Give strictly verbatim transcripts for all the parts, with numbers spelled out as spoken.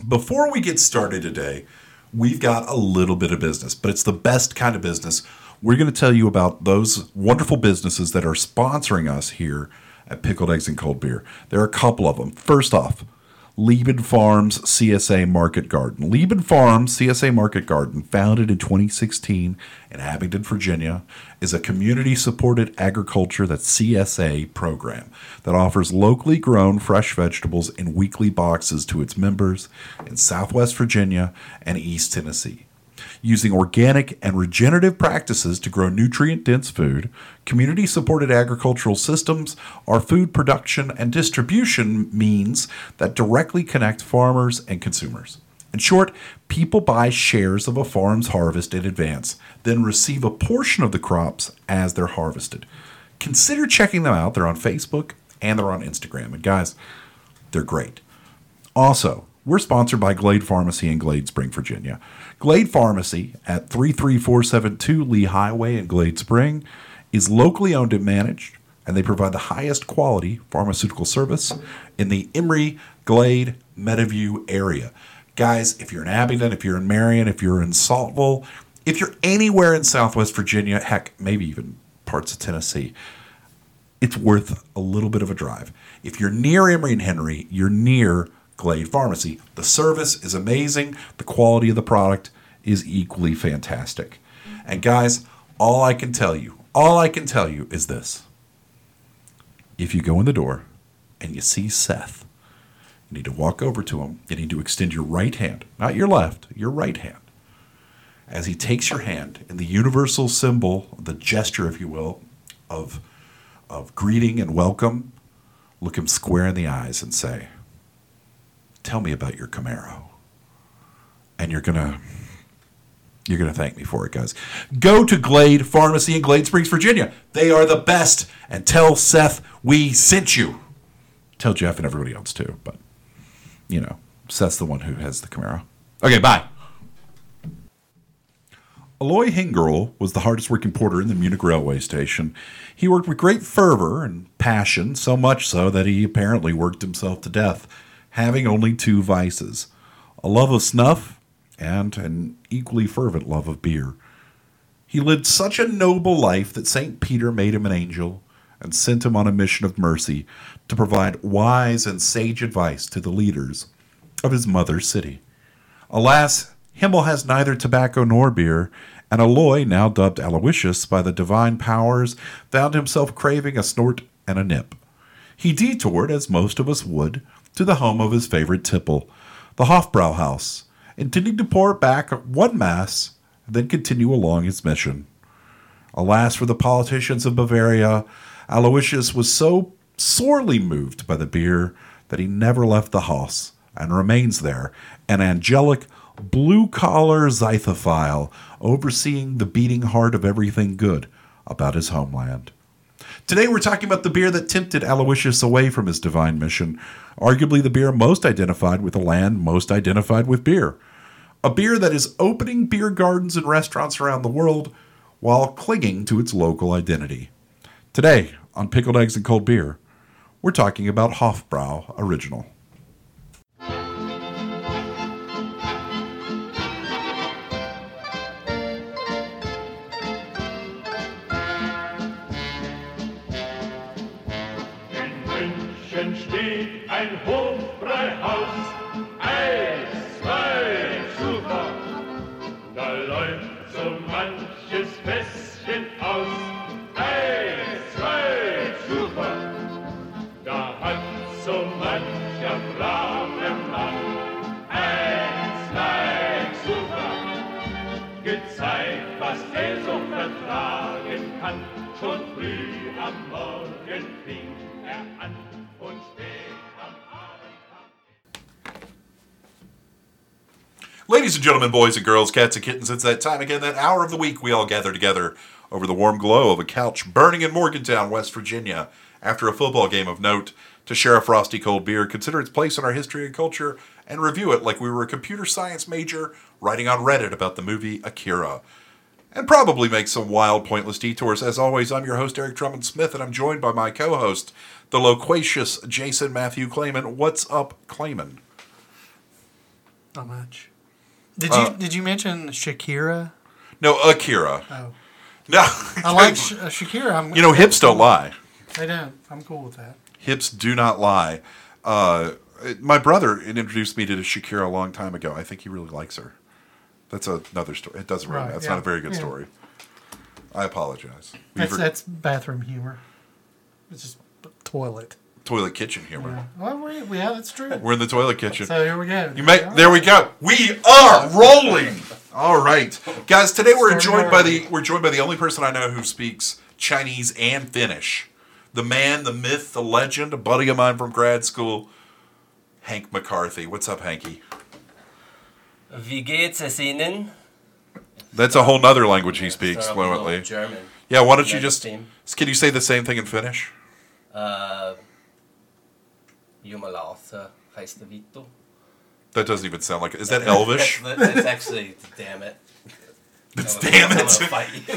Before we get started today, we've got a little bit of business, but it's the best kind of business. We're going to tell you about those wonderful businesses that are sponsoring us here at Pickled Eggs and Cold Beer. There are a couple of them. First off, Lieben Farms C S A Market Garden. Lieben Farms C S A Market Garden, founded in twenty sixteen in Abingdon, Virginia, is a community-supported agriculture, that's C S A program, that offers locally grown fresh vegetables in weekly boxes to its members in Southwest Virginia and East Tennessee. Using organic and regenerative practices to grow nutrient-dense food, community-supported agricultural systems are food production and distribution means that directly connect farmers and consumers. In short, people buy shares of a farm's harvest in advance, then receive a portion of the crops as they're harvested. Consider checking them out. They're on Facebook and they're on Instagram. And guys, they're great. Also, we're sponsored by Glade Pharmacy in Glade Spring, Virginia. Glade Pharmacy at three three four seven two Lee Highway in Glade Spring is locally owned and managed, and they provide the highest quality pharmaceutical service in the Emory, Glade, Meadowview area. Guys, if you're in Abingdon, if you're in Marion, if you're in Saltville, if you're anywhere in Southwest Virginia, heck, maybe even parts of Tennessee, it's worth a little bit of a drive. If you're near Emory and Henry, you're near Glade Pharmacy. The service is amazing. The quality of the product is equally fantastic. And guys, all I can tell you, all I can tell you is this. If you go in the door and you see Seth, you need to walk over to him. You need to extend your right hand, not your left, your right hand. As he takes your hand in the universal symbol, the gesture, if you will, of, of greeting and welcome, look him square in the eyes and say, "Tell me about your Camaro." And you're gonna you're gonna thank me for it, guys. Go to Glade Pharmacy in Glade Springs, Virginia. They are the best. And tell Seth we sent you. Tell Jeff and everybody else too, but you know, Seth's the one who has the Camaro. Okay, bye. Aloy Hingerl was the hardest working porter in the Munich railway station. He worked with great fervor and passion, so much so that he apparently worked himself to death, having only two vices, a love of snuff and an equally fervent love of beer. He lived such a noble life that Saint Peter made him an angel and sent him on a mission of mercy to provide wise and sage advice to the leaders of his mother city. Alas, Himmel has neither tobacco nor beer, and Aloy, now dubbed Aloysius by the divine powers, found himself craving a snort and a nip. He detoured, as most of us would, to the home of his favorite tipple, the Hofbrauhaus, intending to pour back one mass and then continue along his mission. Alas for the politicians of Bavaria, Aloysius was so sorely moved by the beer that he never left the house and remains there, an angelic, blue-collar Zythophile, overseeing the beating heart of everything good about his homeland. Today we're talking about the beer that tempted Aloysius away from his divine mission, arguably the beer most identified with a land most identified with beer. A beer that is opening beer gardens and restaurants around the world while clinging to its local identity. Today, on Pickled Eggs and Cold Beer, we're talking about Hofbrau Original. Steht ein Hofbräuhaus, eins, zwei, super. Da läuft so manches Fässchen aus, eins, zwei, super. Da hat so mancher brave Mann, eins, zwei, super. Gezeigt, was er so vertragen kann, schon früh am Morgen fing er an. Ladies and gentlemen, boys and girls, cats and kittens, it's that time again, that hour of the week we all gather together over the warm glow of a couch burning in Morgantown, West Virginia, after a football game of note, to share a frosty cold beer, consider its place in our history and culture, and review it like we were a computer science major writing on Reddit about the movie Akira. And probably make some wild, pointless detours. As always, I'm your host, Eric Drummond Smith, and I'm joined by my co-host, the loquacious Jason Matthew Clayman. What's up, Clayman? Not much. Did Uh, you did you mention Shakira? No, Akira. Oh, No. I like Sh- uh, Shakira. I'm, You know, hips don't lie. They don't. I'm cool with that. Hips do not lie. Uh, my brother introduced me to Shakira a long time ago. I think he really likes her. That's another story. It doesn't really. Right, That's yeah, not a very good yeah. story. I apologize. That's We've- that's bathroom humor. It's just toilet. toilet kitchen humor. Yeah. Well, we, yeah, that's true. We're in the toilet kitchen. So here we go. You may, there we go. We are rolling. All right, guys. Today we're joined by the we're joined by the only person I know who speaks Chinese and Finnish. The man, the myth, the legend, a buddy of mine from grad school, Hank McCarthy. What's up, Hanky? Wie geht's es Ihnen? That's a whole nother language he speaks Start off with a little fluently. German. Yeah, why don't you Next just? team. Can you say the same thing in Finnish? Uh, Jumalauta heißt der Vito. That doesn't even sound like it. Is that Elvish? That's, that's actually, damn it. That's I'm gonna- damn I'm it. gonna fight you.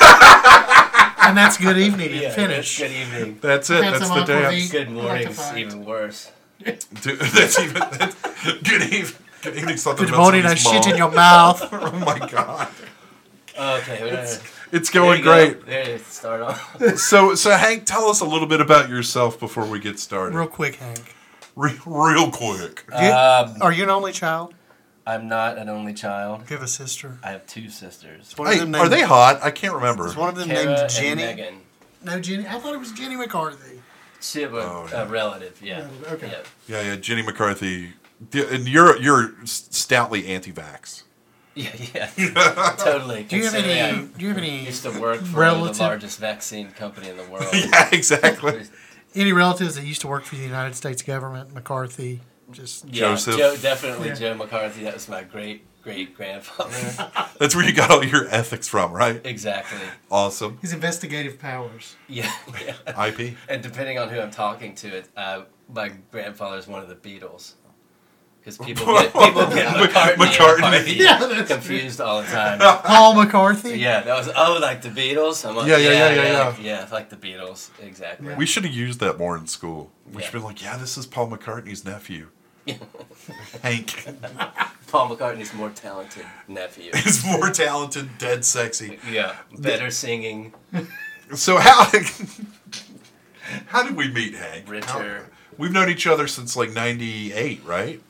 And that's good evening in Yeah, Finnish. Good evening. That's it. Had That's some the dance. aquavit. Good I like to morning's fight. even worse. Dude, that's even. That's, good evening. Good evening. Something Good about morning, I somebody's shit in mom. your mouth. Oh my god. Okay, we're gonna, It's there going you go. great. There you start off. So, so Hank, tell us a little bit about yourself before we get started. Real quick, Hank. Re- real quick. You- Um, Are you an only child? I'm not an only child. Do you have a sister? I have two sisters. One of Hey, them are named- they hot? I can't remember. Is one of them Kara named and Jenny? Megan. No, Jenny. I thought it was Jenny McCarthy. She was Oh, yeah. a relative, yeah. Okay. Yeah. Yeah, yeah. Jenny McCarthy. Yeah, and you're you're stoutly anti-vax. Yeah, yeah. Totally. Do you have Considering any? I Do you have any used to work for relative- the largest vaccine company in the world. Yeah, exactly. any relatives that used to work for the United States government? McCarthy. Just Yeah, Joseph. Joe, definitely Yeah. Joe McCarthy. That was my great great grandfather. That's where you got all your ethics from, right? Exactly. Awesome. his investigative powers. Yeah, yeah. I P. And depending on who I'm talking to, it uh, my grandfather's one of the Beatles. Because people get people get McCartney, McCartney. and McCarthy Yeah, that's confused all the time. Paul McCarthy. Yeah, that was oh like the Beatles. I'm like, Yeah, yeah, yeah, yeah, yeah, yeah. Like, yeah, like the Beatles, exactly. Yeah. We should have used that more in school. We Yeah. should have been like, yeah, this is Paul McCartney's nephew. Hank Paul McCartney's more talented nephew. is more talented, dead sexy. Yeah, better singing, So how how did we meet, Hank? richer. How- we've known each other since like ninety-eight, right?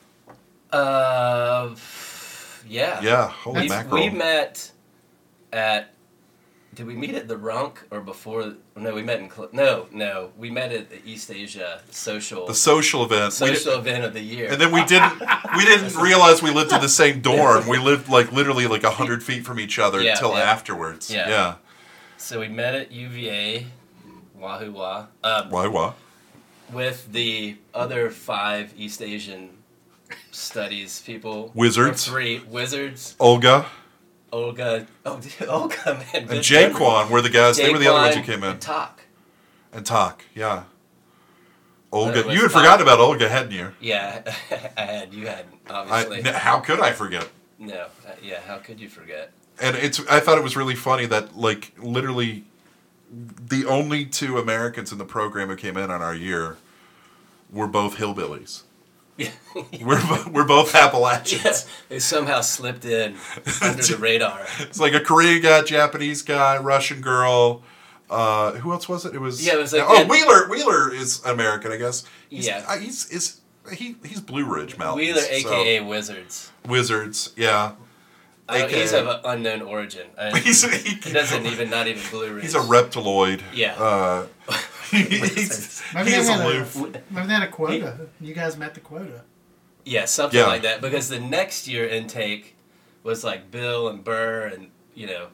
Uh, yeah. Yeah, holy We, mackerel. we met at. Did we meet at the Runk or before? No, we met in. Cl- no, no, we met at the East Asia social The social event. We social did- event of the year. and then we didn't we didn't realize we lived in the same dorm. We lived like literally like a hundred feet from each other Yeah, until yeah. afterwards. Yeah. yeah. So we met at U V A, Wahoo Wah, um, Why what? with the other five East Asian studies people. Wizards. Or three wizards. Olga Olga. Oh, dude, Olga, man. and good Jaquan were the guys. They were the other ones who Jaquan came in. and Talk. And talk, yeah. Olga, It was you had fun. forgot about Olga, hadn't you? Yeah, I had. You had, I, obviously. n- how could I forget? No, uh, yeah, how could you forget? And it's I thought it was really funny that like literally the only two Americans in the program who came in on our year were both hillbillies. Yeah, We're bo- we're both Appalachians. yeah, they somehow slipped in under the radar. It's like a Korean guy, Japanese guy, Russian girl. Uh, who else was it? It was Yeah, it was like oh that- Wheeler. Wheeler is American, I guess. He's, Yeah. uh, he's is he he's Blue Ridge Mountains. Wheeler, so- aka Wizards. Wizards. Yeah, I don't, A K A he's of an unknown origin. I, he's he he, doesn't even, not even Blue Ridge. he's a reptiloid. Yeah. Uh, he's, Maybe he they is had aloof. a, maybe they had a quota. You guys met the quota. Yeah, something Yeah. like that. Because the next year intake was like Bill and Burr and, you know,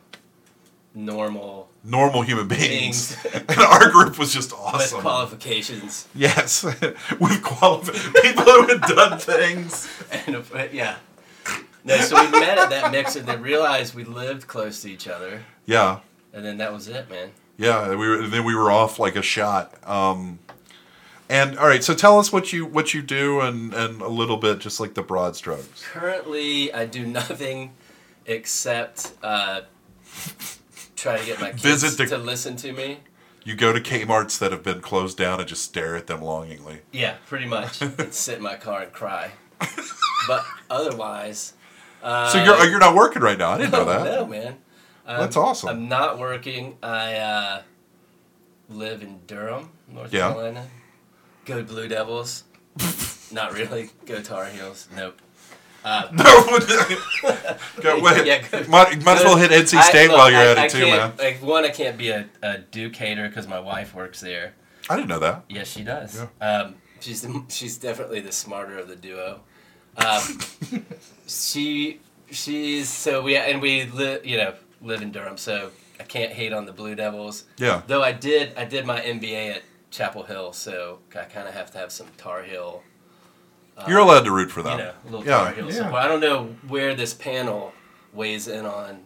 normal Normal human beings. Beings. And our group was just with awesome. qualifications. Yes, with qualified people who had done things. And uh, yeah. No, so we met at that mix and then realized we lived close to each other. Yeah, And then that was it, man. yeah. We were, and then we were off like a shot. Um, and all right, so tell us what you what you do and and a little bit, just like the broad strokes. Currently, I do nothing except uh, try to get my kids Visit the- to listen to me. You go to Kmart's that have been closed down and just stare at them longingly. Yeah, pretty much. And sit in my car and cry. But otherwise, uh, So you're you're not working right now. I didn't know that. No, man. Um, That's awesome. I'm not working. I uh, live in Durham, North Yeah. Carolina. Go Blue Devils. Not really. Go Tar Heels. Nope. Uh, No. Go, wait. Yeah, go- might, might as well hit N C I- State look, while you're I- at I it too, can't- man. Like one, I can't be a, a Duke hater because my wife works there. I didn't know that. Yes, she does. Yeah. Um, she's the, she's definitely the smarter of the duo. Um, she she's so we and we live you know live in Durham, so I can't hate on the Blue Devils. Yeah. Though I did I did my M B A at Chapel Hill, so I kind of have to have some Tar Heel. Uh, You're allowed to root for them. You know, a little Yeah. Tar Heel Yeah. support. I don't know where this panel weighs in on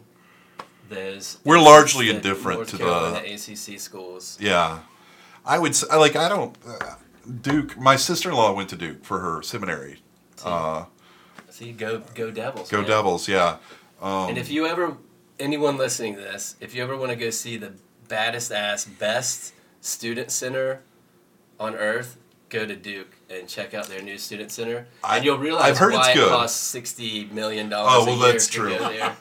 those. We're largely the indifferent North to the- Carolina A C C schools. Yeah. I would say, like, I don't. Uh, Duke, my sister in law went to Duke for her seminary. Uh, See, go go Devils. go man. Devils, yeah. Um, And if you ever, anyone listening to this, if you ever want to go see the baddest ass, best student center on earth, go to Duke and check out their new student center. I- and you'll realize I've heard why it's good. it costs sixty million dollars Oh, well, a year that's to true. go there.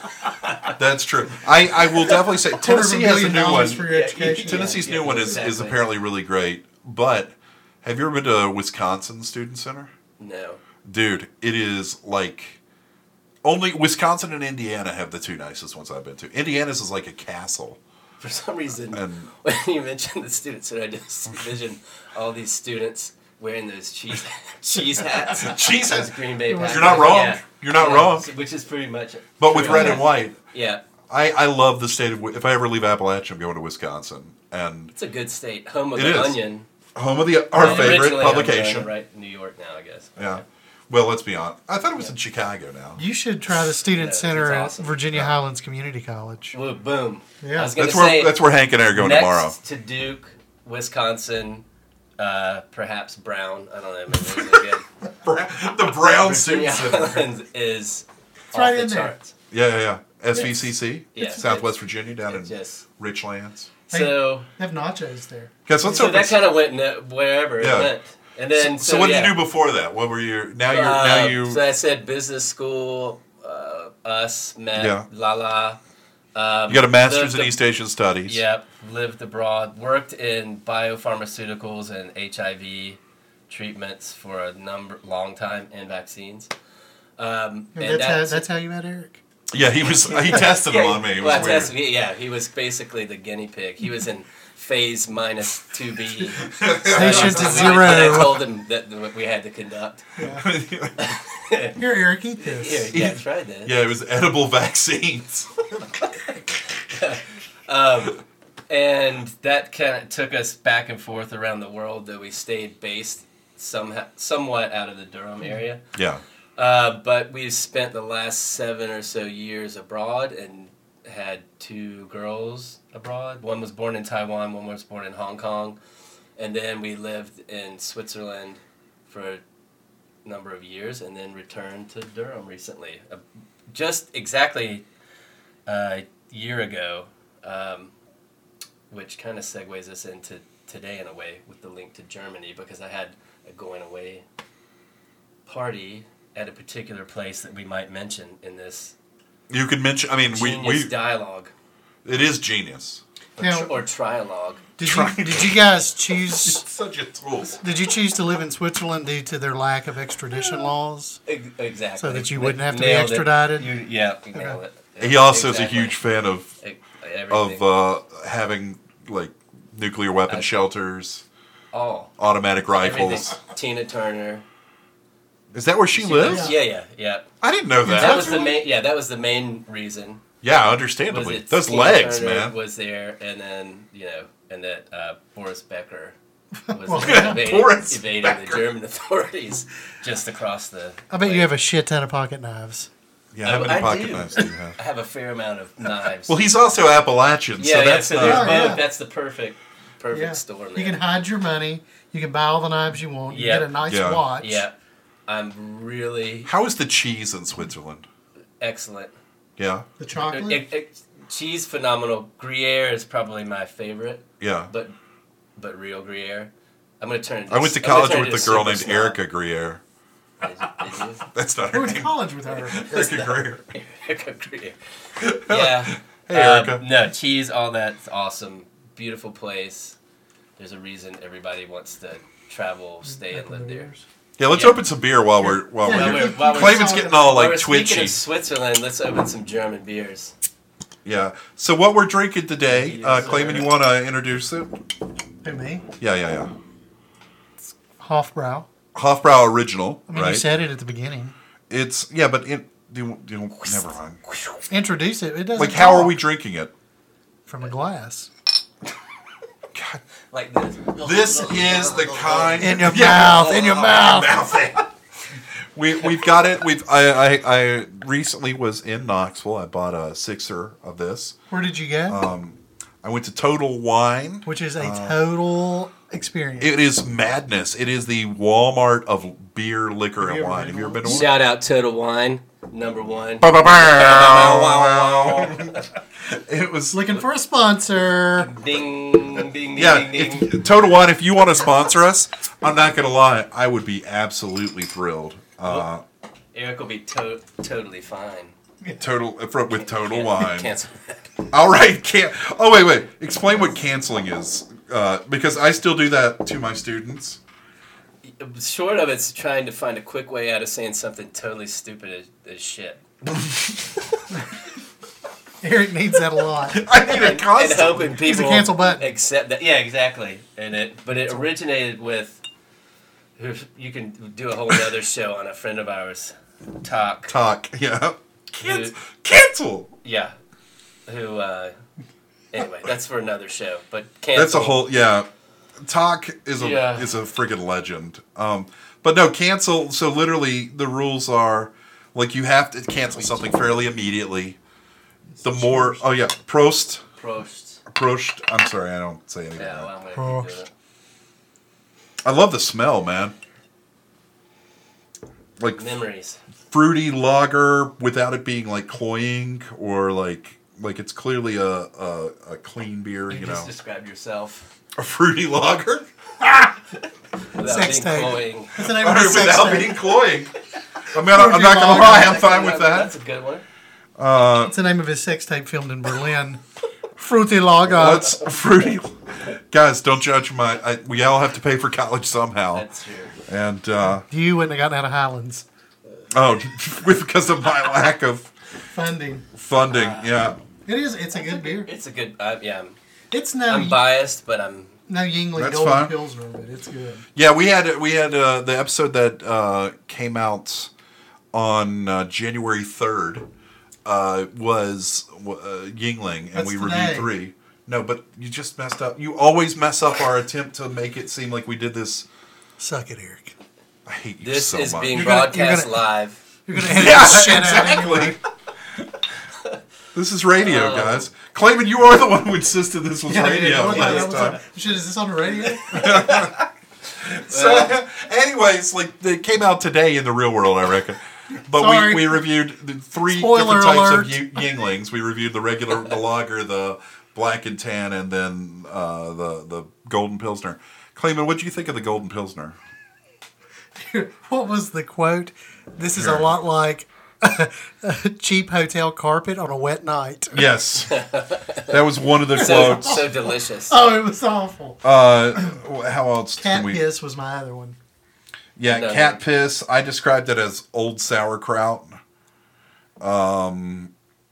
That's true. I, I will definitely say Quarter of a Tennessee has a million new one. dollars for your Yeah, education. Tennessee's Yeah, new one is, is exactly. apparently really great. But have you ever been to Wisconsin Student Center? No. Dude, it is like only Wisconsin and Indiana have the two nicest ones I've been to. Indiana's is like a castle. For some reason, And when you mentioned the student center, I just envisioned all these students wearing those cheese cheese hats. Cheese Those hats. Green Bay You're Packers. not wrong. Yeah. You're not Yeah, wrong. Which is pretty much it. But with True. red and white. Yeah. I, I love the state of. If I ever leave Appalachia, I'm going to Wisconsin, and It's a good state. Home of It the is. Onion. home of the our Well, favorite originally Home of the publication. Onion, right? New York now, I guess. Yeah. Well, let's be honest. I thought it was in Chicago now. You should try the student Yeah, it's center awesome. at Virginia Highlands Community College. Well, boom. Yeah. I was gonna That's where say, that's where Hank and I are going next tomorrow. to Duke, Wisconsin, uh, perhaps Brown. I don't know. Maybe there's a good. the Brown Virginia Student Center. Highlands is off right the in there. charts. Yeah, yeah, yeah. S V C C, Yeah. Southwest Virginia, down It in just Richlands. Hey, so They have nachos there. Guys, let's so hope that it's- kind of went no, wherever Yeah. it went, and then So, so, what did yeah. you do before that? What were you? Now you're Uh, now you. So I said business school, uh, us, met, Yeah. la la. Um, You got a master's lived in a- East Asian Studies. Yep, lived abroad, worked in biopharmaceuticals and H I V treatments for a number, long time, and vaccines. Um, and That's how, that's how you met Eric. Yeah, he was. He tested yeah, him on me. It was well, I weird. tested- yeah, he was basically the guinea pig. He was in phase minus two B. Patient to And I zero. told him that we had to conduct. Here, Eric, eat this. Here, yeah, try this. Yeah, it was edible vaccines. Um, and that kind of took us back and forth around the world, though we stayed based somehow, somewhat out of the Durham area. Yeah. Uh, but we've spent the last seven or so years abroad and had two girls abroad. One was born in Taiwan, one was born in Hong Kong. And then we lived in Switzerland for a number of years and then returned to Durham recently. Uh, just exactly a year ago, um, which kind of segues us into today in a way with the link to Germany, because I had a going away party at a particular place that we might mention in this You could mention. I mean, we genius we. dialogue It is genius. or, Now- tr- or trialogue. Did you, did you guys choose? It's such a tool. Did you choose to live in Switzerland due to their lack of extradition laws? Ex- Exactly. So that you Na- wouldn't have to be nailed it. extradited? You, yeah, you nailed it. He also Exactly. is a huge fan of E- everything. of uh, having like nuclear weapon I- shelters, all automatic everything. rifles. Tina Turner. Is that where she, She lives? lives- Yeah, yeah, yeah. I didn't know that. That was the main. Yeah, that was the main reason. yeah, Was understandably. it Those Tina legs, Turner man. was there, and then you know, and that uh, Boris Becker was Well, there evading, Boris evading Becker. the German authorities just across the. I bet you have a shit ton of pocket knives. Yeah, how I- many I pocket do. knives do you have? I have a fair amount of knives. Well, he's also Appalachian, yeah, so yeah, that's so not. there's Oh, both. yeah. That's the perfect, perfect Yeah. storm. You there. can hide your money. You can buy all the knives you want. You Yep. get a nice Yeah. watch. Yeah, I'm really How is the cheese in Switzerland? excellent. The Yeah, It- chocolate. it- it- cheese phenomenal. Gruyere is probably my favorite, yeah. but but real Gruyere. I'm gonna turn. It I went to I'm gonna college turn with it a to girl super named snob. Erica Gruyere. Did you? Did you? That's not I her went to name. college with her. Erica Greer. Erica Greer. Yeah. Hey, Uh, Erica. no, cheese, all that's awesome. Beautiful place. There's a reason everybody wants to travel, stay, and live there. Yeah, let's Yeah. open some beer while we're while Yeah, While we're. we're, while we're, Clayman's getting all while like we're speaking twitchy. of Switzerland, let's open some German beers. Yeah. So what we're drinking today, uh, Yes, Clayman, sir. you want to introduce it? Who, me? Yeah, yeah, yeah. Hofbrau. Hofbrau original, I mean, right? you said it at the beginning. It's yeah, but it, you, you never mind. Introduce it. It doesn't Like, how are talk. we drinking it? From a glass. God, Like this. this is the kind In your Yeah. mouth. In your mouth. We we've got it. We've I, I I recently was in Knoxville. I bought a sixer of this. Where did you go? Um, I went to Total Wine. Which is a total experience. It is madness. It is the Walmart of beer, liquor, Have and you ever wine. been Have you ever to been to one? Shout out Total Wine, number one. It was Looking for a sponsor. Ding, ding, ding, yeah. ding, ding. If, Total Wine. If you want to sponsor us, I'm not gonna lie. I would be absolutely thrilled. Uh, Eric will be to- totally fine. total with Total Can- Wine. Cancel that. All right, can oh wait wait. Explain what canceling is, uh, because I still do that to my students. Short of it's trying to find a quick way out of saying something totally stupid as, as shit. Eric needs that a lot. I need a And constant. hoping people He's a cancel button. accept that. Yeah, exactly. And it, but it originated with. You can do a whole other show on a friend of ours, Talk. Talk. Yeah. Cancel. Who- Cancel. Yeah. Who? Uh, anyway, that's for another show. But cancel. That's a whole yeah. Talk is a Yeah. is a friggin' legend. Um, but no, cancel. So literally, the rules are like you have to cancel something fairly immediately. The more, oh yeah, Prost, Prost. Prost. I'm sorry, I don't say anything. Yeah, well, I'm gonna Prost. do it. I love the smell, man. Like Memories. fruity lager without it being like cloying or like like it's clearly a a, a clean beer. You, You just know, described yourself. a fruity lager. Without Sex being tape. cloying. What's the name of the sex Without tape? being cloying. I mean, I'm Fruity not gonna lager. lie, I'm fine with that. That's a good one. What's the name of his sex tape filmed in Berlin? Fruity Lager. What's fruity? Guys, don't judge my. I, we all have to pay for college somehow, That's true. and uh, You wouldn't have gotten out of Highlands. oh, with because of my lack of Funding. funding. Yeah, It is. It's a good beer. It's a good. Uh, yeah, I'm, It's no I'm biased, but I'm. no Yingling That's Golden fine. Pilsner, but it's good. yeah. We had we had uh, the episode that uh, came out on uh, January third. Uh, was uh, Yingling, and That's we today. reviewed three. No, but you just messed up. You always mess up our attempt to make it seem like we did this. Suck it, Eric. I hate you This so is much. being You're gonna- you're broadcast gonna- live. You're gonna edit Yeah, the shit out of it. exactly. This is radio, Um, guys. Clayman, you are the one who insisted this was Yeah, radio yeah, what the hell last was time. that? Shit, is this on the radio? So, anyways, like they came out today in the real world, I reckon. But Sorry. we, we reviewed the three Spoiler different types alert. of Yi- Yinglings. We reviewed the regular, the lager, the black and tan, and then uh, the the golden pilsner. Clayman, what do you think of the golden pilsner? What was the quote? This is Here. a lot like cheap hotel carpet on a wet night. Yes, that was one of the So, quotes. so delicious. Oh, it was awful. Uh, how else Cat can we? piss was my other one. Yeah, No. cat piss. I described it as old sauerkraut. Um,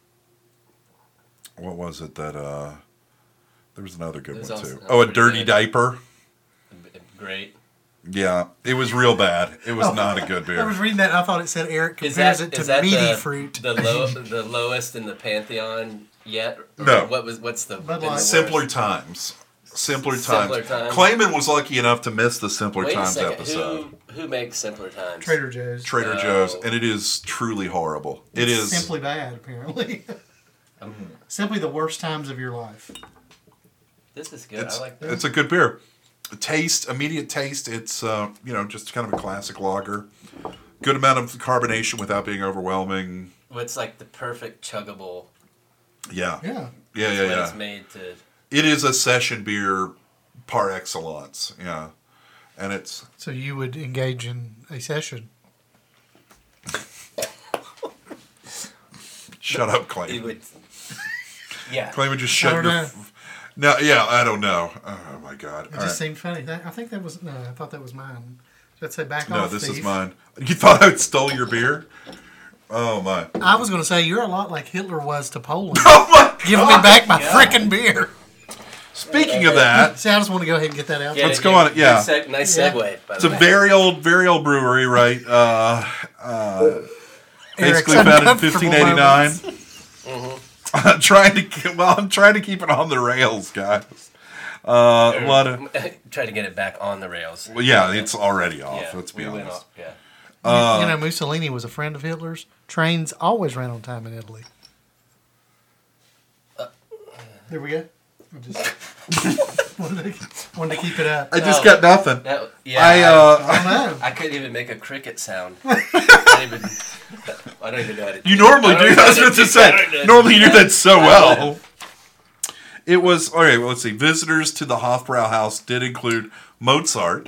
what was it that? Uh, there was another good There's one also too. Oh, a pretty dirty good. diaper. Great. Yeah, it was real bad. It was not a good I was beer. reading that and I thought it said Eric Is compares that it to is that meaty the, fruit. the low the lowest in the pantheon yet? Or No. What was what's the, Bud been Light. the Simpler worst? times. Simpler times. Simpler Times. Clayman was lucky enough to miss the Simpler Wait a Times second. episode. Who who makes simpler times? Trader Joe's. Trader No. Joe's, and it is truly horrible. It It's is. simply bad, apparently. Um, Simply the worst times of your life. This is good. It's, I like that. it's a good beer. Taste, immediate taste. It's uh, you know just kind of a classic lager. Good amount of carbonation without being overwhelming. What's like the perfect chuggable Yeah, Yeah. yeah, yeah, when yeah. it's made to. It is a session beer par excellence. Yeah, and it's So you would engage in a session. Shut up, He Clay. would. Yeah. Clay would just I shut don't your. know. F- no, yeah, I don't know. Oh my God! It All just right. seemed funny. That, I think that was no. I thought that was mine. Should I say back No, off? this thief? is mine. You thought I stole your beer? Oh my! I was going to say you're a lot like Hitler was to Poland. Oh my! Giving me back my freaking beer. Speaking of that, See, I just want to go ahead and get that out. Yeah, Let's there. go on it, good yeah. seg- nice Yeah. segue. By it's the a way. very old, very old brewery, right? Uh, uh, Eric's basically founded in uncomfortable fifteen eighty-nine. moments. I'm trying to keep, well, I'm trying to keep it on the rails, guys. Uh, a lot of Try to get it back on the rails. well, yeah, it's already off. Yeah, let's be we went honest. off. Yeah. Uh, you know, Mussolini was a friend of Hitler's. Trains always ran on time in Italy. There we go. I just wanted, to, wanted to keep it up. I just Oh. got nothing. That, yeah. I I, uh, I don't know. I couldn't even make a cricket sound. I, don't even, I don't even know how to. you do normally I don't do. even I was know about to how say. I don't know. Normally you do that so well. It was all right. Well, let's see. Visitors to the Hofbrauhaus did include Mozart,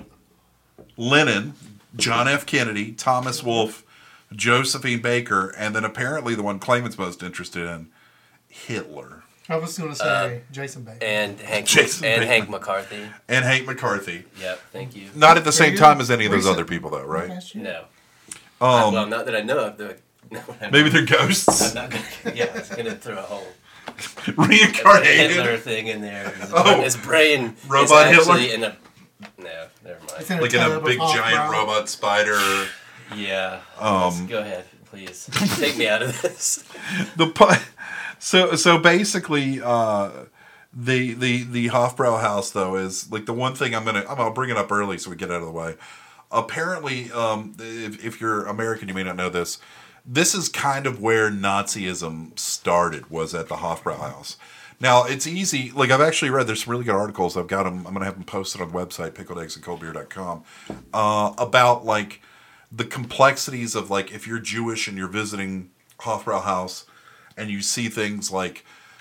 Lenin, John F. Kennedy, Thomas Wolfe, Josephine Baker, and then apparently the one Clayman's most interested in, Hitler I was going to say Jason Bateman. And Hank Jason and Bateman. Hank McCarthy. and Hank McCarthy. Yep. Thank you. Not at the same Very time good. as any of those Recent. other people, though, right? Last year. No. Um, well, not that I know of. The, no, I'm maybe they're ghosts, not gonna. Yeah, I was gonna throw a whole Hitler reincarnated, thing in there. His, Oh. his brain Robot is Hitler? actually in a. No, never It's mind. in like in a tub of big giant Hofbrau. robot spider. Yeah. Um, Go ahead, please. Take me out of this. the pu- so so basically uh the the the Hofbrauhaus though is like the one thing I'm gonna I'm gonna bring it up early so we get out of the way. Apparently, um, if, if you're American, you may not know this. This is kind of where Nazism started. Was at the Hofbrauhaus. Now it's easy. Like I've actually read. There's some really good articles. I've got them. I'm gonna have them posted on the website pickled eggs and cold beer dot com uh, about like the complexities of like if you're Jewish and you're visiting Hofbrauhaus and you see things like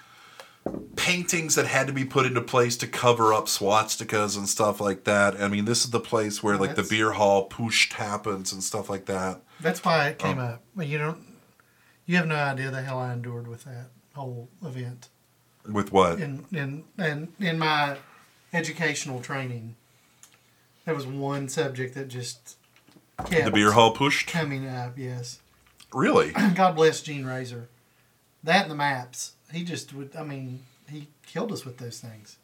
paintings that had to be put into place to cover up swastikas and stuff like that. I mean, this is the place where like the That's- beer hall pushed happens and stuff like that. That's why it came Oh. up. Well, you don't. You have no idea the hell I endured with that whole event. With what? In in and in my educational training, there was one subject that just kept The beer hall pushed? coming up. Yes. Really? God bless Gene Razor. That and the maps. He just would. I mean, he killed us with those things.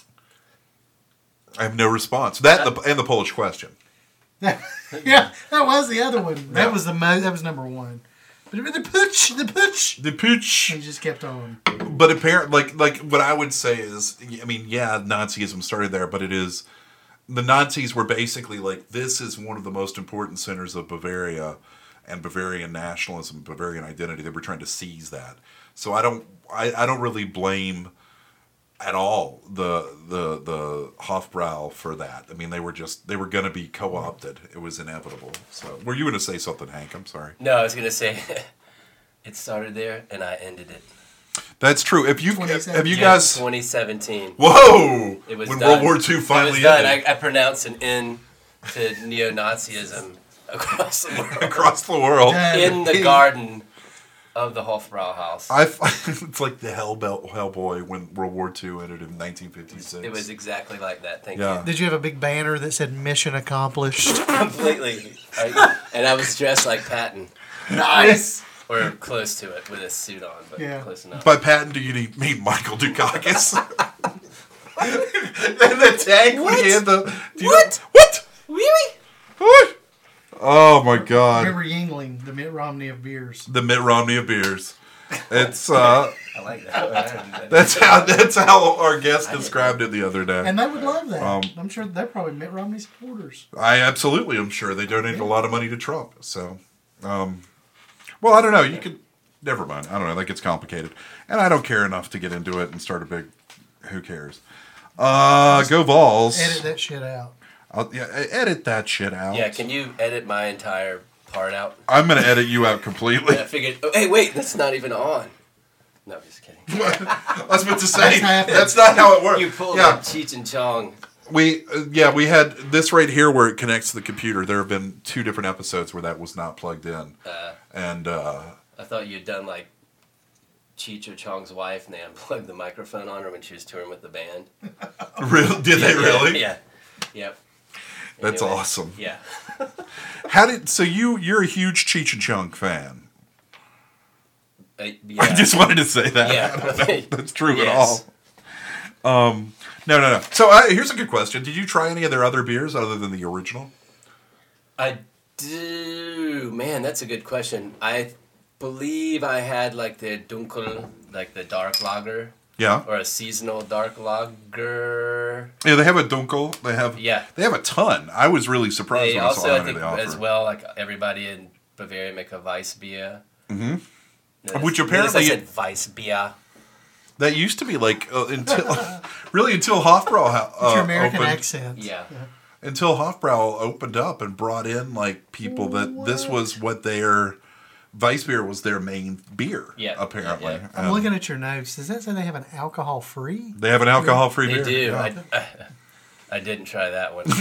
I have no response. That and the, and the Polish question. yeah, that was the other one. That Yeah. was the mo- That was number one. But the pooch, the pooch. The pooch. He just kept on. But apparently, like, like what I would say is, I mean, yeah, Nazism started there, but it is the Nazis were basically like, this is one of the most important centers of Bavaria and Bavarian nationalism, Bavarian identity. They were trying to seize that. So I don't, I, I don't really blame at all the the the Hofbrau for that. I mean, they were just they were going to be co-opted. It was inevitable. So, were you going to say something, Hank? I'm sorry. No, I was gonna say it started there and I ended it. That's true. If you twenty have you Yeah, guys, twenty seventeen. whoa, It was when done. World War Two It finally was done. ended I, I pronounced an end to neo-Nazism across the world. across the world. Yeah. In the garden of the Hofbrauhaus. I it's like the Hellbelt Hellboy when World War Two ended in nineteen fifty-six. It was exactly like that. Thank Yeah. Did you have a big banner that said "Mission Accomplished"? you. Completely. I, and I was dressed like Patton. Nice. Or close to it with a suit on, but Yeah. close enough. By Patton, do you mean Michael Dukakis? And the tank when he had the do you What? know- what? Really? What? Oh my God! Remember Yingling, the Mitt Romney of beers. The Mitt Romney of beers. It's uh, I like that. that's how that's how our guest described it the other day. And they would love that. Um, I'm sure they're probably Mitt Romney supporters. I absolutely am sure they donated a lot of money to Trump. So, um, well, I don't know. You could never mind. I don't know. That gets complicated, and I don't care enough to get into it and start a big. Who cares? Uh, go Vols. Edit that shit out. I'll, yeah, e- edit that shit out. Yeah, can you edit my entire part out? I'm gonna edit you out completely. I figured, oh, hey, wait, that's not even on. No, I'm just kidding. I was about to say That's happened. that's not how it works. You pulled yeah, a Cheech and Chong. we uh, yeah we had this right here where it connects to the computer. There have been two different episodes where that was not plugged in, Uh, and uh, I thought you'd done like Cheech or Chong's wife, and they unplugged the microphone on her when she was touring with the band. Really? Did they really? Yeah. Yep. That's Anyway, awesome. Yeah. How did so you you're a huge Cheech and Chong fan? Uh, yeah. I just wanted to say that. Yeah. I don't know if that's true Yes. at all. Um, no, no, no. So uh, here's a good question: did you try any of their other beers other than the original? I do. Man, that's a good question. I believe I had like the Dunkel, like the dark lager, Yeah. or a seasonal dark lager. Yeah, they have a Dunkel. They have Yeah. They have a ton. I was really surprised They when I saw also, how I many think, they offer. as well, like everybody in Bavaria make a Weissbier. Mm-hmm. Notice- Which notice apparently I said Weissbier. That used to be like uh, until really until Hofbrau ha- It's your uh, American opened. accent. Yeah. Until Hofbrau opened up and brought in like people that this was what their Weissbier was their main beer. Yeah, apparently. yeah, yeah. I'm Um, looking at your notes. Does that say they have an alcohol-free? They have an alcohol-free They beer. do. Yeah. I, I didn't try that one.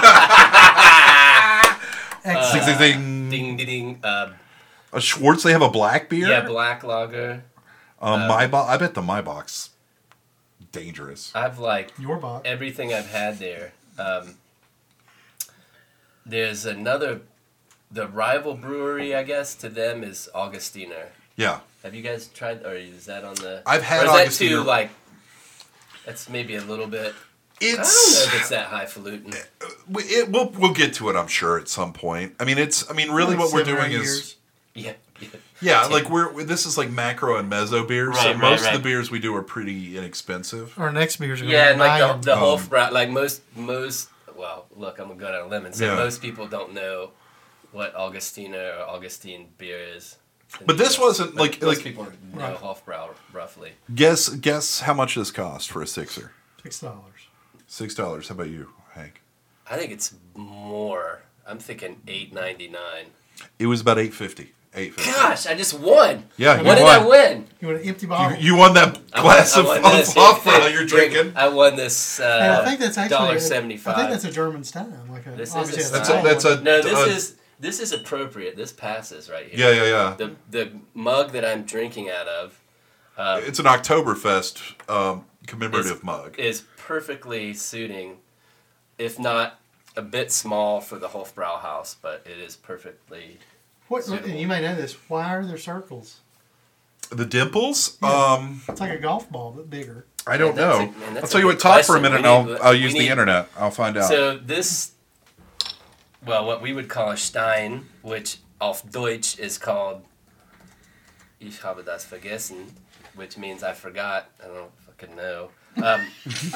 Excellent. Zing, zing, zing. ding, ding, ding. Uh, A Schwartz. They have a black beer. yeah, black lager. Um, Maibach. I bet the Maibach's dangerous. I've like Your box. everything I've had there. Um, there's another, the rival brewery, I guess, to them is Augustiner. Yeah. Have you guys tried, or is that on the? I've had or is that Augustiner. too like? That's maybe a little bit. I don't know It's. if it's that highfalutin. we- It, we'll we'll get to it, I'm sure, at some point. I mean, it's. I mean, really, Like what we're seven or doing eight is. years. Yeah. yeah. Yeah, like we're this is like macro and mezzo beers. so Right, right, most of the right. beers we do are pretty inexpensive. Our next beers are Yeah, and like the, the Um, Hofbrau, like most most. Well, look, I'm gonna go down a lemon. So Yeah. most people don't know what Augustiner or Augustine beer is. But this wasn't But like most like people know Right. Hofbrau roughly. guess guess how much this cost for a sixer? Six dollars. Six dollars. How about you, Hank? I think it's more. I'm thinking eight ninety nine. It was about eight fifty. Eight fifty. Gosh, I just won. Yeah, you what did won. I win? You want an empty You, bottle? you won that I glass won- of, I of won this. Hofbrau you're drinking. I won this uh, Hey, I think that's actually dollar a- seventy I five. think that's a German style. Like a, This is obviously a a That's style a that's a one. No, this uh, is this is appropriate. This passes right here. yeah yeah yeah. The the mug that I'm drinking out of um, It's an Oktoberfest um, commemorative mug. is perfectly suiting, if not a bit small for the Hofbrau house, but it is perfectly. What, suitable. and you may know this. Why are there circles? The dimples. Yeah. Um, It's like a golf ball, but bigger. I don't Man, that's know. a- man, that's I'll a tell you good what. Talk for a question. minute, We and need- I'll I'll we use the need- internet. I'll find out. So this, well, what we would call a Stein, which auf Deutsch is called Ich habe das vergessen, which means I forgot. I don't fucking know. Um,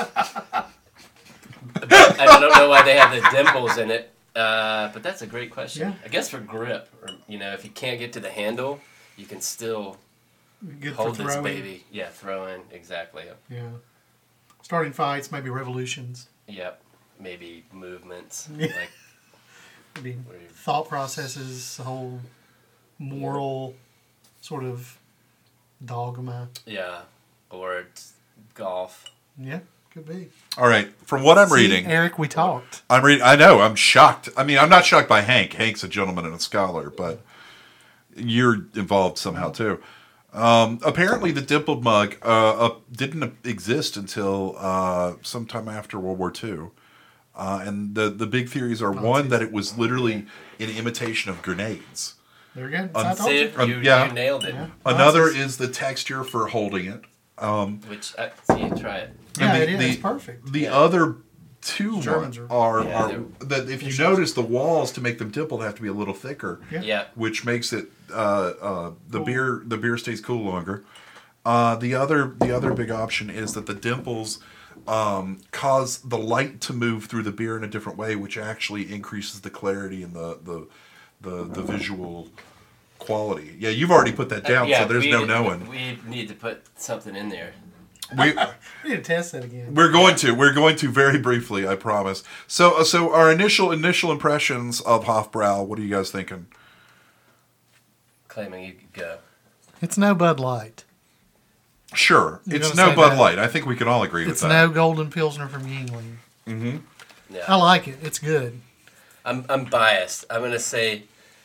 but I don't know why they have the dimples in it. Uh, but that's a great question. Yeah. I guess for grip, or you know, if you can't get to the handle, you can still Good hold for this throwing. baby. Yeah, throw in exactly. Yeah. Starting fights, maybe revolutions. Yep, maybe movements Yeah. like. Maybe where you- thought processes, the whole moral sort of dogma. Yeah, or it's golf. Yeah, could be. All right. From what I'm See, reading, Eric, we talked. I'm reading. I know. I'm shocked. I mean, I'm not shocked by Hank. Hank's a gentleman and a scholar, but you're involved somehow too. Um, apparently, the dimpled mug uh, uh, didn't exist until uh, sometime after World War Two. Uh, and the, the big theories are one, that it was literally an imitation of grenades. There you go. Um, I told See, you. Um, you, yeah. you nailed it. Yeah. Another Nazis. is the texture for holding it. Um, Which I see, try it. Yeah, and it the- is. the- It's perfect. The Yeah. other two Germans are, are- are, Yeah, are they're- that if you notice the walls to make them dimpled have to be a little thicker, Yeah. Yeah, which makes it uh, uh, the Cool. beer the beer stays cool longer. Uh, the other the other big option is that the dimples um, cause the light to move through the beer in a different way, which actually increases the clarity and the the the, the visual quality. Yeah, you've already put that down, yeah. so there's we, no knowing. We need to put something in there. We, We need to test that again. We're going to. We're going to very briefly, I promise. So, uh, so our initial initial impressions of Hofbrau. What are you guys thinking? Claiming you could go. It's no Bud Light. Sure, You're it's gonna no say Bud that. Light. I think we can all agree It's with no that. Golden Pilsner from Yingling. I Yeah, like it. It's good. I'm I'm biased. I'm gonna say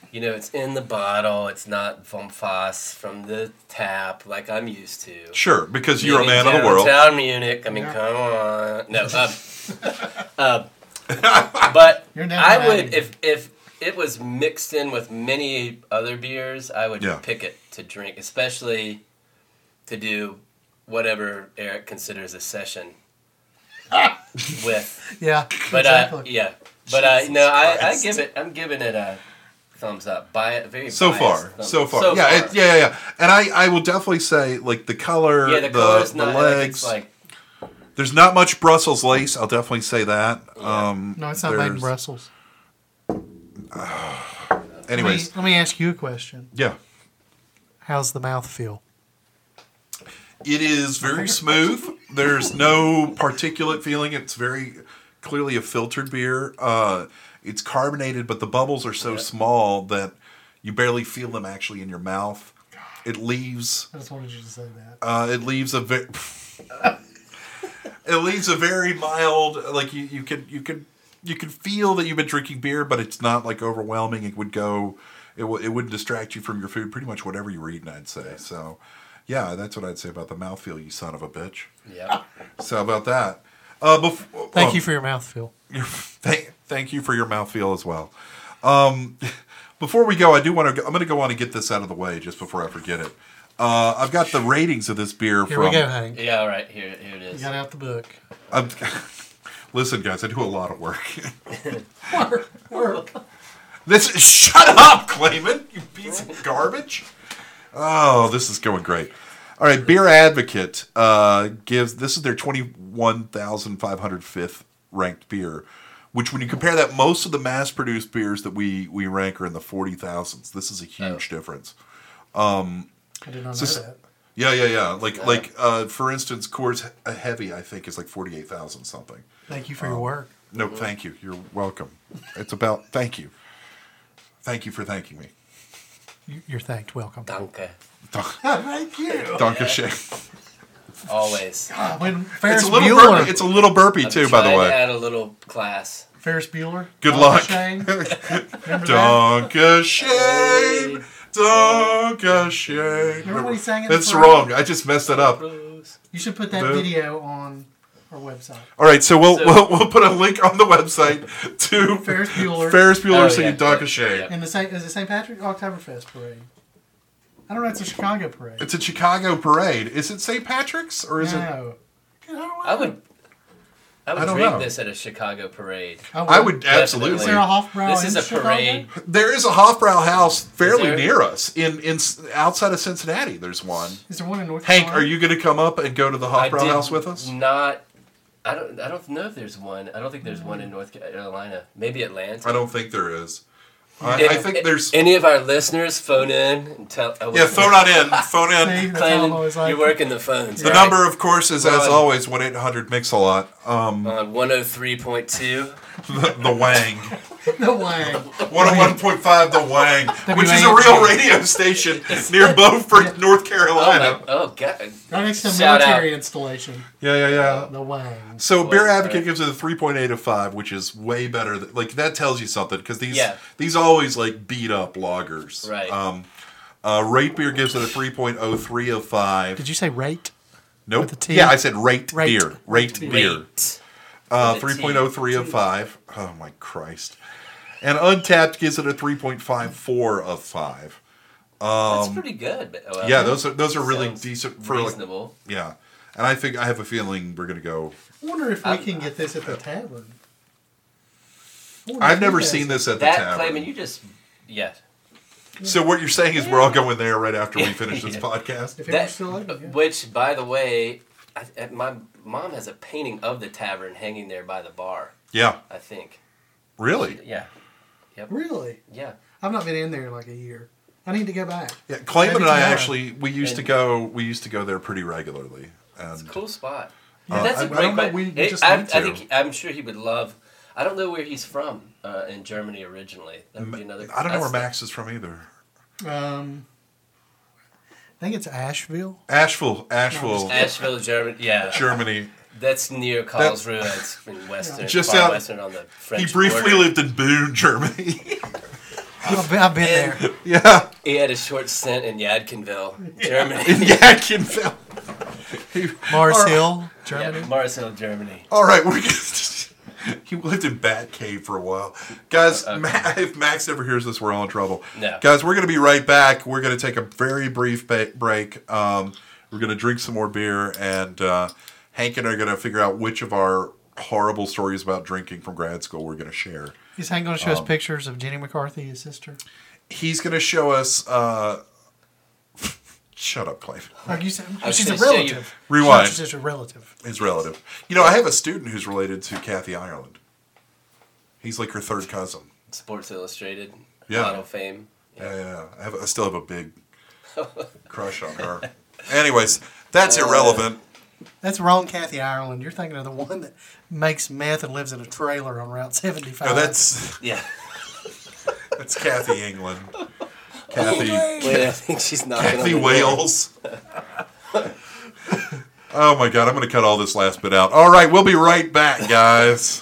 you know, it's in the bottle. It's not vom Fass from the tap like I'm used to. Sure, because you're a man of the Downtown world. Downtown Munich. I mean, Yeah. come on. No, um, uh, but You're never I mad would, at if if it was mixed in with many other beers, I would Yeah. pick it to drink, especially to do whatever Eric considers a session with. Yeah, But exactly. uh, yeah, but uh, no, I, I Christ. give it. I'm giving it a thumbs up. By very So biased far, thumbs so up. far, So yeah, far. It, yeah, yeah, yeah. And I, I will definitely say, like the color, Yeah, the, the, color's the not legs. like, it's There's not much Brussels lace. I'll definitely say that. Yeah. Um, no, it's not made in there's- Brussels. Anyways, let me, let me ask you a question. yeah, How's the mouth feel? it is very smooth. There's no particulate feeling. It's very clearly a filtered beer. Uh, it's carbonated, but the bubbles are so Yeah. small that you barely feel them actually in your mouth. It leaves. I just wanted you to say that. Uh, it leaves a very. It leaves a very mild, like you, you could you could you could feel that you've been drinking beer, but it's not like overwhelming. It would go, it w- it wouldn't distract you from your food. Pretty much whatever you're eating, I'd say. So, yeah, that's what I'd say about the mouthfeel. You son of a bitch. yeah. So about that. Uh, bef- Thank um, you for your mouthfeel. your, thank, thank you for your mouthfeel as well. Um, before we go, I do want to. I'm going to go on and get this out of the way just before I forget it. Uh, I've got the ratings of this beer Here from. we go, Hank. Yeah, all right. Here, here it You is. got out the book. I'm, listen, guys, I do a lot of work. Work, work. This is, shut up, Clayman, you piece of garbage. Oh, this is going great. All right, Beer Advocate uh, gives this is their twenty-one thousand five hundred fifth ranked beer, which when you compare that, most of the mass-produced beers that we we rank are in the forty thousands. This is a huge Oh. difference. I did not know So- that. Yeah, yeah, yeah. Like like uh, for instance, Coors Heavy, I think, is like forty-eight thousand something. Thank you for your work. No, thank you. You're welcome. It's about thank you. Thank you for thanking me. You- You're thanked. Welcome. Danke. Thank you. Dankeschön. Always. Ah, when Ferris It's a little Bueller. burpy. It's a little burpy I'm too, by the trying way. to add a little class. Ferris Bueller. Good Dog luck. Shane. Remember that? Dankeschön. Dankeschön. Remember when he sang it in That's the parade? wrong. I just messed it up. Rose. You should put that The- video on our website. All right, so we'll So- we'll, we'll put a link on the website to Ferris Bueller. Ferris Bueller Oh, singing yeah. Dankeschön. Yeah. And the Saint is it Saint Patrick Oktoberfest parade? I don't know. It's a Chicago parade. It's a Chicago parade. Is it Saint Patrick's or is it? no. God, I, don't know. I would. I would I don't drink know. this at a Chicago parade. I would Definitely. absolutely. Is there a Hofbrau This in is a Chicago? parade. There is a Hofbrau house fairly there? near us in in outside of Cincinnati. There's one. Is there one in North Hank, Carolina? are you going to come up and go to the I Hofbrau did house with us? Not. I don't. I don't know if there's one. I don't think there's one in North Carolina. Maybe Atlanta. I don't think there is. I, If- I think there's. Any of our listeners phone in and tell. Oh, Yeah, phone on in. Phone See, in. that's how I'm Clayton, always like. you're working the phones. The right? number, of course, is as Ron. always one eight hundred mix a lot. Um, on one oh three point two. the, the Wang. The Wang. one oh one point five The Wang, which is a W A N G. real radio station near Beaufort, North Oh, Carolina. my, oh God. Right next to a Shout military out. installation. Yeah, yeah, yeah. The Wang. So Well, Beer Advocate right. gives it a three point eight of five, which is way better. Than, like that tells you something because these Yeah. these always like beat up lagers. Right. Um, uh, Rate Beer gives it a three point oh three of five. Did you say rate? Nope. with a T? Yeah, I said Rate, Rate. Beer. Rate Rate Beer. Rate. Uh, With a T. three point oh three of five. Oh my Christ. And Untapped gives it a three point five four of five. That's pretty good. But, well, Um, Yeah, those are those are really sounds decent for like, reasonable. yeah. And I think I have a feeling we're gonna go. I wonder if we I'm- can get this at the tavern. I wonder I've if never he seen has this at the that tavern. Clayman, you just yeah. So what you're saying is we're all going there right after we finish this Yeah. podcast. it. If it were That, still open, yeah. which, by the way, I, I- my mom has a painting of the tavern hanging there by the bar. Yeah, I think. really. Yeah. Really? Yeah. I've not been in there in like a year. I need to go back. Yeah, Clayman Maybe and I tomorrow. actually we used to And- go we used to go there pretty regularly. It's a And cool spot. Uh, That's I- a I great don't know, question. we- we It- just I, need I to. think I'm sure he would love. I don't know where he's from uh, in Germany originally. That would be another. I don't know where that's- Max is from either. Um, I think it's Asheville. Asheville, Asheville, Asheville, Germany. Yeah, Germany. that's near Karlsruhe. It's in western, Just far out- western on the French He briefly border. lived in Boone, Germany. I've been, I've been there. Yeah. He had a short stint in Yadkinville, Germany. In Yadkinville. Mars All right. Hill, Germany. Yeah, Marcel, Germany. All right, we're gonna, he lived in Bat Cave for a while, guys. Okay. Ma- if Max ever hears this, we're all in trouble. No. Guys, we're gonna be right back. We're gonna take a very brief ba- break. Um, we're gonna drink some more beer, and uh, Hank and I are gonna figure out which of our horrible stories about drinking from grad school we're gonna share. Is Hank going to show Um, us pictures of Jenny McCarthy, his sister? He's gonna show us. Uh, shut up, Clay. Or you said, I was she's a gonna show you- relative. Rewind. She's just a relative. His relative. You know, I have a student who's related to Kathy Ireland. He's like her third cousin. Sports Illustrated, Yeah. Model Fame. Yeah, yeah. yeah. I, have, I still have a big crush on her. Anyways, that's irrelevant. That's wrong, Kathy Ireland. You're thinking of the one that makes meth and lives in a trailer on Route seventy-five. No, that's Yeah. that's Kathy England. Kathy Wait, I think she's knocking on Kathy the door. Wales. Oh my God, I'm going to cut all this last bit out. All right, we'll be right back, guys.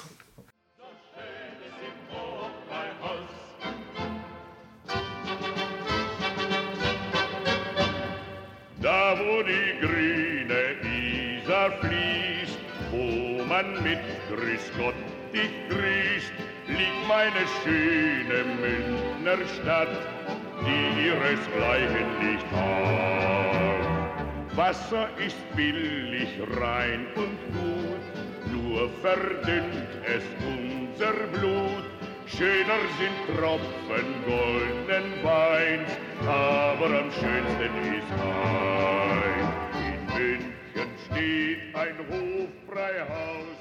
Da wo die grüne Isar fließt, wo man mit Grüß Gott dich grüßt, liegt meine schöne Münchner Stadt, die ihresgleichen nicht hat. Wasser ist billig, rein und gut, nur verdünnt es unser Blut. Schöner sind Tropfen goldenen Weins, aber am schönsten ist Wein. In München steht ein Hofbräuhaus.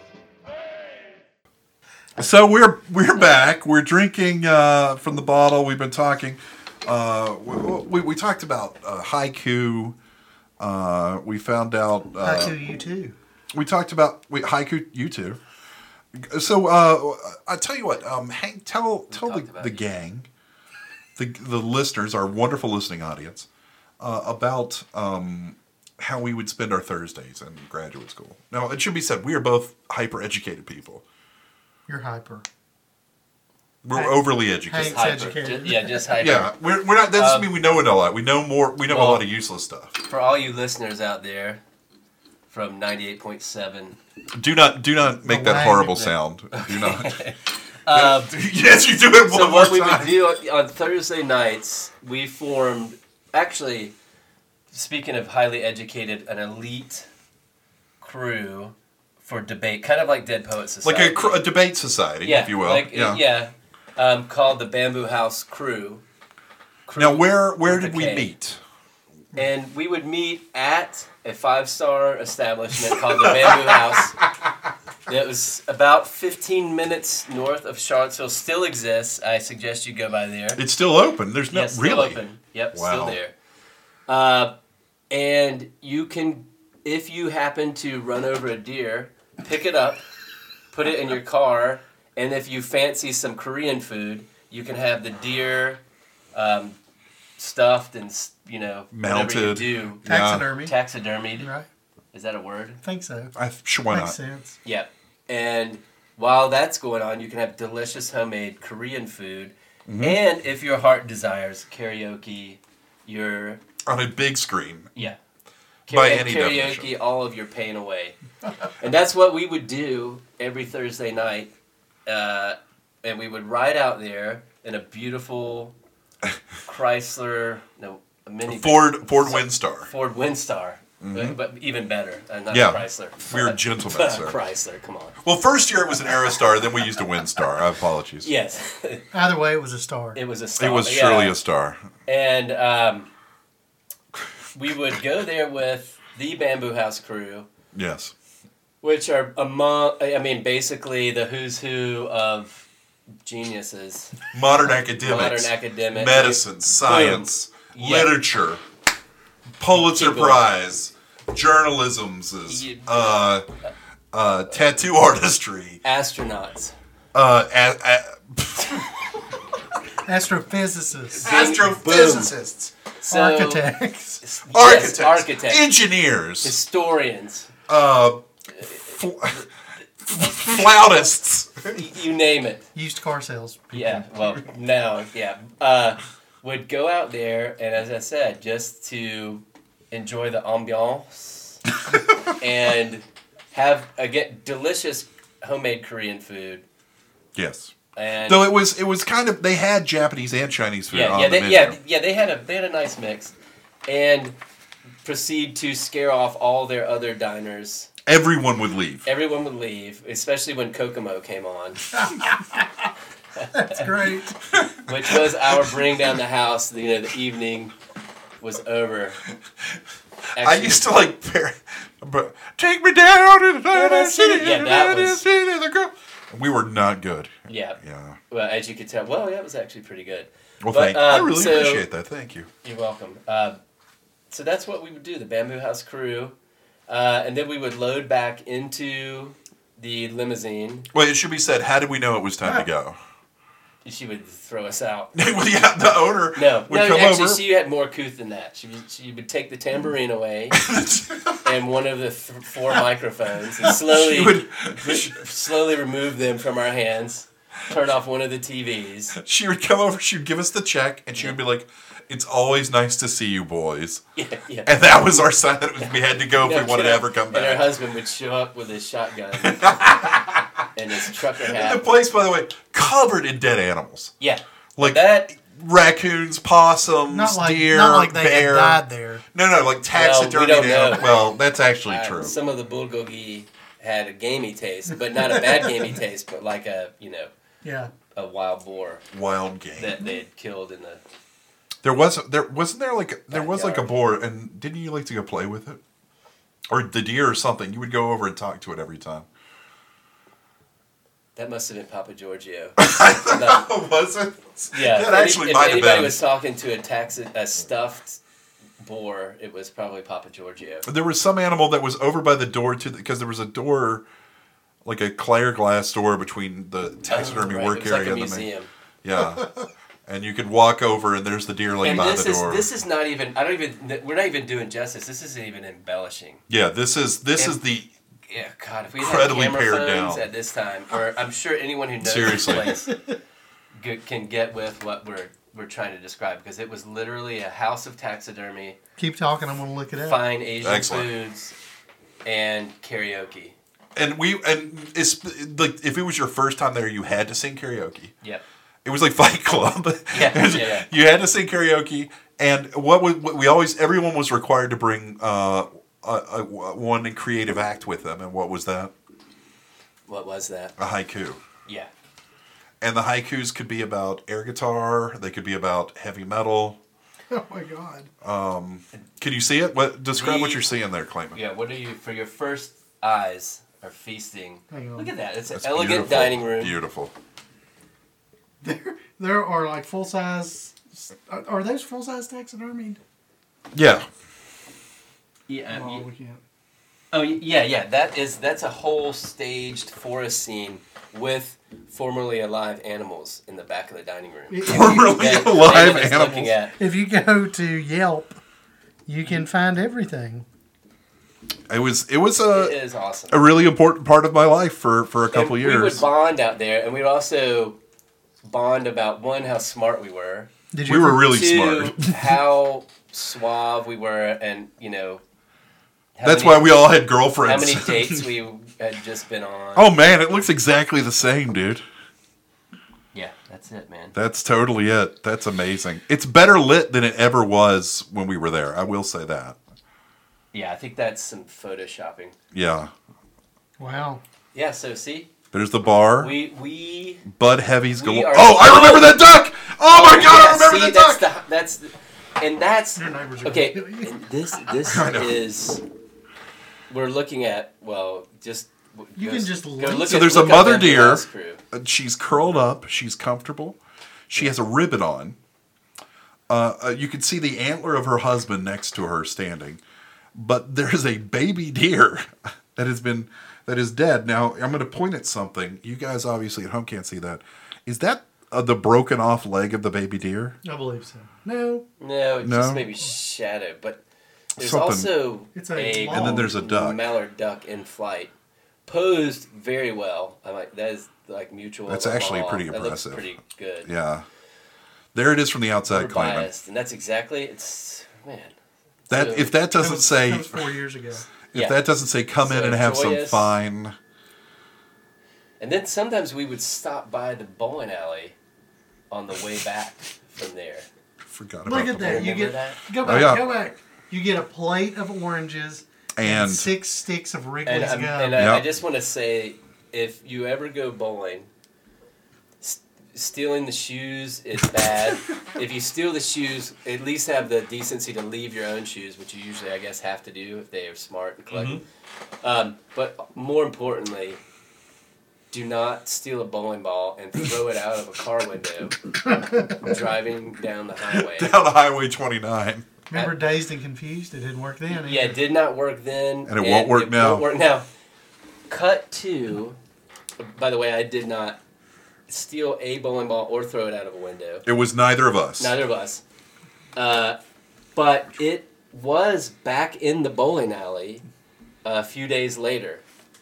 So we're we're back. We're drinking uh, from the bottle. We've been talking. Uh, we, we, we talked about uh, haiku. Uh, we found out. Uh, Haiku, you too. We talked about we, haiku. You too. So uh, I tell you what, um, Hank, tell tell the, talked about the you. gang, the the listeners, our wonderful listening audience, uh, about um, how we would spend our Thursdays in graduate school. Now, it should be said, we are both hyper educated people. You're hyper. We're Hank- overly educated. Hank's Hyper. educated. Ju- yeah, just hyper. Yeah, we're, we're not. That doesn't Um, mean we know it a lot. We know more. We know a well- lot of useless stuff. For all you listeners out there from ninety-eight point seven. Do not do not make that Wang. horrible sound. Do not. Um, Yes, you do it one so more what we time. would do on, on Thursday nights, we formed, actually, speaking of highly educated, an elite crew for debate, kind of like Dead Poets Like Society. a, cr- a debate society, yeah, if you will. Like, yeah. yeah. Um, called the Bamboo House Crew. Crew Now, where where with did a we K. meet? And we would meet at a five-star establishment called the Bamboo House. It was about fifteen minutes north of Charlottesville. Still exists. I suggest you go by there. It's still open. There's no Yes, still really. open. Yep, Wow. still there. Uh, and you can, if you happen to run over a deer, pick it up, put it in your car, and if you fancy some Korean food, you can have the deer um, stuffed and, you know, Mounted. whatever you do. Taxidermy. Taxidermied. Right? Is that a word? I think so. I sure why Makes not? sense. Yep. And while that's going on, you can have delicious homemade Korean food. Mm-hmm. And if your heart desires karaoke, your On a big screen. yeah, By Kara- any karaoke definition. all of your pain away. And that's what we would do every Thursday night. Uh, and we would ride out there in a beautiful Chrysler, no, a mini Ford Ford Windstar. Ford Windstar. But, but even better, uh, not Mm-hmm. Yeah. a Chrysler. We were gentlemen, sir. Chrysler, come on. Well, first year it was an Aerostar, then we used a Windstar. I apologies. Yes, Either way, it was a star. it was a star. It was yeah. surely a star. And um, we would go there with the Bamboo House crew, Yes. which are among, I mean, basically the who's who of geniuses. Modern academics. Modern academics. Medicine, science, Yeah. literature, Pulitzer Keep going. Prize, journalisms, Yeah. uh, uh, tattoo artistry, Astronauts. uh, a, a, Astrophysicists. astrophysicists, So, Architects. Yes, architects, architects. engineers, Historians. uh, f- flautists. y- you name it. Used car sales. Yeah, well, no, yeah. Uh, would go out there, and as I said, just to enjoy the ambiance and have, again, delicious homemade Korean food. Yes. And Though it was it was kind of they had Japanese and Chinese food yeah, on yeah, the they, menu. yeah, yeah, they had a they had a nice mix, and proceed to scare off all their other diners. Everyone would leave. Everyone would leave, especially when Kokomo came on, That's great. which was our bring down the house. You know, the evening was over. I Actually, used to like pair, but take me down to the Atlantic City. Yeah, that was- the girl. We were not good. Yeah. Yeah. Well, as you could tell, well, that was actually pretty good. Well, But, thank you. I um, really so- appreciate that. Thank you. You're welcome. Uh, so that's what we would do, the Bamboo House crew. Uh, and then we would load back into the limousine. Wait, it should be said. How did we know it was time to go? She would throw us out. Well, yeah, the owner No, would no, come actually, over. she had more couth than that. She, would- she would take the tambourine away and one of the th- four microphones and slowly, She would- re- slowly remove them from our hands, turn off one of the T Vs. She would come over. She'd give us the check, and she would be like, "It's always nice to see you, boys." Yeah, yeah. And that was our sign that we had to go if No we wanted to kidding. ever come And her back. husband would show up with his shotgun and his trucker And the hat. place, by the way, covered in dead animals, Yeah, like that. raccoons, possums, Not like deer, not like they bear. had died there. No, no, like taxidermy. don't animals. know. Well, that's actually Uh, true. Some of the bulgogi had a gamey taste, but not a bad gamey taste, but like a you know Yeah. a wild boar Wild game. that they had killed in the. There was there wasn't there like there was like a Backyard. boar, and didn't you like to go play with it, or the deer or something? You would go over and talk to it every time. That must have been Papa Giorgio. Oh, was it? Yeah, that if actually any, might if have anybody been. was talking to a tax a stuffed boar, it was probably Papa Giorgio. There was some animal that was over by the door to because there was a door, like a clear glass door between the taxidermy Oh, right. work It was like area a and the main. museum. Yeah, and you could walk over and there's the deer like And by this the is door. this is not even. I don't even. We're not even doing justice. This isn't even embellishing. yeah, this is this And- is the Yeah, God, if we had Incredibly camera pared phones down. at this time, or I'm sure anyone who knows Seriously. this place g- can get with what we're we're trying to describe, because it was literally a house of taxidermy, Keep talking. I'm gonna look it up. fine Asian Excellent. foods, and karaoke. and we and it's like if it was your first time there, you had to sing karaoke. Yep. It was like Fight Club. Yeah, It was- yeah, yeah. You had to sing karaoke, and what, we, what we always everyone was required to bring uh, a, a, one creative act with them, and what was that? What was that? A haiku. Yeah. And the haikus could be about air guitar. They could be about heavy metal. Oh my god. Can you see it? What describe what The- you're seeing there, Clayman? Yeah. What are you for your first eyes are feasting? Hang on. Look at that. It's an That's elegant beautiful. dining room. Beautiful. There, there are like full size. Are, are those full size taxidermied? Yeah. Yeah. Oh, you- we can't. Oh y- yeah, yeah. That is that's a whole staged forest scene with formerly alive animals in the back of the dining room. If Formerly you, That alive David is animals. looking at. if you go to Yelp, you can find everything. It was it was a It is awesome. a really important part of my life for for a couple And years. We would bond out there, and we would also bond about one how smart we were, Did you We were ever- really two smart. how suave we were, and you know. how That's many- why we all had girlfriends. How many dates we had just been on? Oh man, it looks exactly the same, dude. Yeah, that's it, man. That's totally it. That's amazing. It's better lit than it ever was when we were there. I will say that. Yeah, I think that's some photoshopping. Yeah. Wow. Yeah, so see, There's the bar. we we. Bud Heavy's We galore. are Oh, I so- remember that duck! Oh my god, I Yeah, remember see, the duck! that's the that's the, and that's Your neighbors are okay. gonna kill you. and This this I know. is we're looking at. Well, just You go- can just go look. look So at- there's a look up mother Bamboo deer. House Crew. Uh, She's curled up. She's comfortable. She has a ribbon on. Uh, uh, you can see the antler of her husband next to her standing. But there's a baby deer that has been that is dead. Now I'm going to point at something. You guys obviously at home can't see that. Is that uh, the broken off leg of the baby deer? I believe so. No. No, it's No? just maybe shadow, but there's Something- also It's a a long- And then there's a duck. mallard duck in flight posed very well. I'm like, that is like mutual. That's of a actually ball. pretty That impressive. looks pretty good. Yeah. There it is from the outside, We're claiming. biased, and that's exactly it's man. That So- if that That doesn't was, say that was four years ago. if Yeah. that doesn't say come in So and have some joyous. fine. And then sometimes we would stop by the bowling alley on the way back from there. Forgot about Look at the that. bowl. You Remember get that? go Oh, back. yeah. Go back. You get a plate of oranges And six sticks of And, Wrigley's I'm- gum. and I, Yep. I just want to say, if you ever go bowling, s- stealing the shoes is bad. If you steal the shoes, at least have the decency to leave your own shoes, which you usually, I guess, have to do if they are smart and collect. Mm-hmm. Um, but more importantly, do not steal a bowling ball and throw it out of a car window driving down the highway. down the Highway twenty-nine. Remember Dazed and Confused? It didn't work then. Yeah, it did not work then. And it won't work now. Won't work now. Cut to, by the way, I did not steal a bowling ball or throw it out of a window. It was neither of us. Neither of us. Uh, but it was back in the bowling alley a few days later.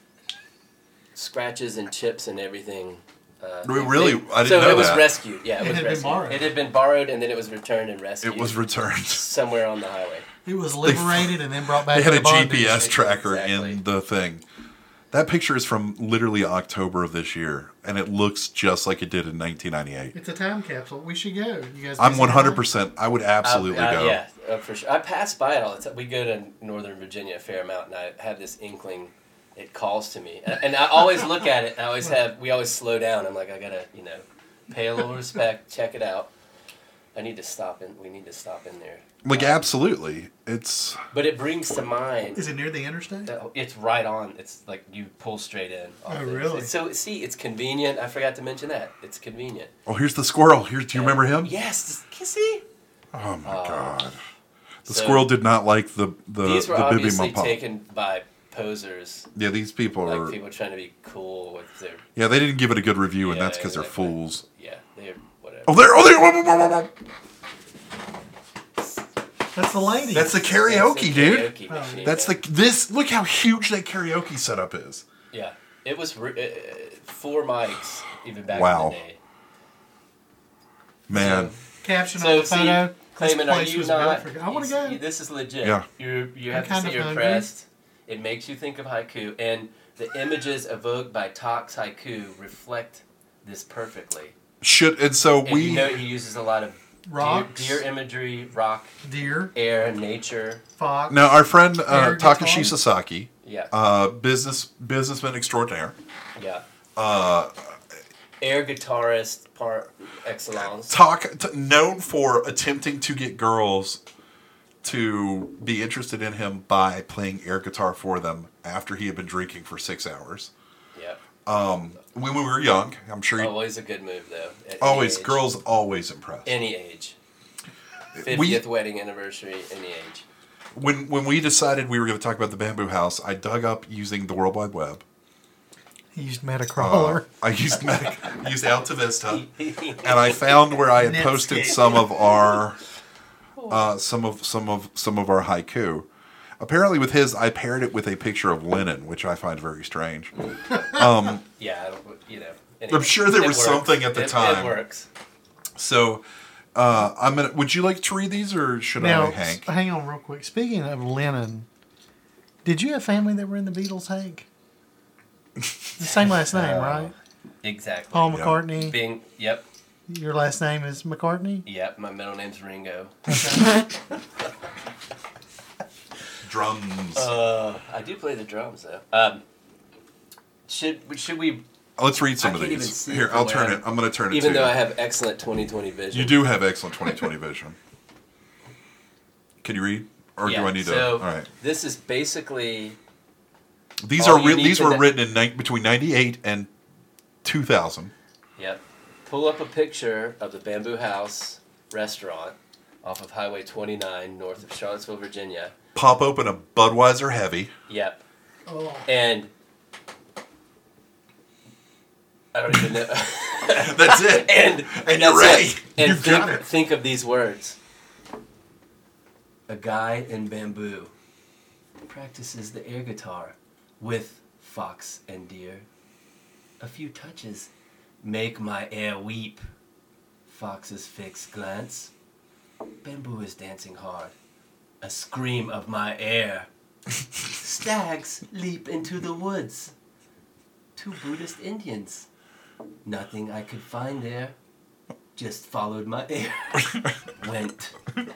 Scratches and chips and everything. Uh, We really- they- I didn't so know it was that. rescued. Yeah, it, It was had been rescued. borrowed. It had been borrowed and then it was returned and rescued. It was returned. somewhere on the highway. It was liberated and then brought back They had to a the bond G P S industry. tracker Exactly. in the thing. That picture is from literally October of this year, and it looks just like it did in nineteen ninety-eight. It's a time capsule. We should go. You guys. I'm busy one hundred tonight? percent. I would absolutely Uh, uh, go. Yeah, uh, for sure. I pass by it all the time. We go to Northern Virginia a fair amount, and I have this inkling. It calls to me, and, and I always look at it. And I always have. We always slow down. I'm like, I gotta, you know, pay a little respect. Check it out. I need to stop in. We need to stop in there. Like, absolutely. It's. But it brings to mind. Is it near the interstate? that It's right on. It's like you pull straight in. off Oh, it. really? It's so see, it's convenient. I forgot to mention that. It's convenient. Oh, here's the squirrel. Here, do you remember him? Yes. See. Oh my god. The So- squirrel did not like the the These were the Bibi obviously Mapapa. taken by posers. Yeah, these people Like are. people trying to be cool with their Yeah, they didn't give it a good review, and Yeah, that's because they're exactly. fools. yeah, they're whatever. Oh, there! Oh, there! Whoa, whoa, whoa, whoa, whoa. That's the lady. That's the That's karaoke, the dude. karaoke Oh, machine, That's yeah. the this. Look how huge that karaoke setup is. yeah. It was re- uh, four mics even back Wow. in the day. Man, caption So on the see, photo. Clayman, this are place you was not? built for- I want to you- go. This is legit. Yeah. You you I'm have to kind say of you're hungry. impressed. It makes you think of haiku, and the images evoked by Talks Haiku reflect this perfectly. should and so And we. you know he uses a lot of deer, Rocks. deer imagery, rock, Deer, air, nature. fox. Now, our friend uh, Air Takashi guitar. Sasaki, Yeah, uh, business businessman extraordinaire, yeah. uh, Air guitarist par excellence. talk t- known for attempting to get girls to be interested in him by playing air guitar for them after he had been drinking for six hours. Yeah. When we were young, I'm sure. You, Always a good move though. at any always, age. girls always impressed. Any age. We- Fiftieth wedding anniversary. Any age. When when we decided we were going to talk about the Bamboo House, I dug up using the World Wide Web. He used Metacrawler. I used Medic, used Alta Vista, and I found where I had Netscape. posted some of our uh, some of some of some of our haiku. Apparently, with his, I paired it with a picture of Lennon, which I find very strange. Yeah, I don't- you know. anyway, I'm sure there it was works. something at the It- time. It works. So, uh, I'm gonna. Would you like to read these, or should Now, I, Hank? s- hang on real quick. Speaking of Lennon, did you have family that were in the Beatles, Hank? The same last name, Uh, right? Exactly. Paul yeah. McCartney. Being yep, Your last name is McCartney? yep. My middle name's Ringo. Drums. Uh, I do play the drums though. Um, should should we? Let's read some I of can't these. even see Here, it I'll the way turn I'm- it. I'm going to turn it Even to though you. I have excellent twenty twenty vision. You do have excellent twenty twenty vision. Can you read, or Yeah, do I need to? so All right. this is basically These all are you re- need these to were kn- written in ni- between ninety-eight and two thousand. yep. Pull up a picture of the Bamboo House restaurant off of Highway twenty-nine north of Charlottesville, Virginia. Pop open a Budweiser Heavy. Yep. Oh. And I don't even know. That's it. and And you're that's ready. it. And You've think, got it. think of these words. A guy in bamboo practices the air guitar with fox and deer. A few touches make my air weep. Fox's fixed glance. Bamboo is dancing hard. A scream of my air. Stags leap into the woods. Two Buddhist Indians. Nothing I could find there. Just followed my air. Went.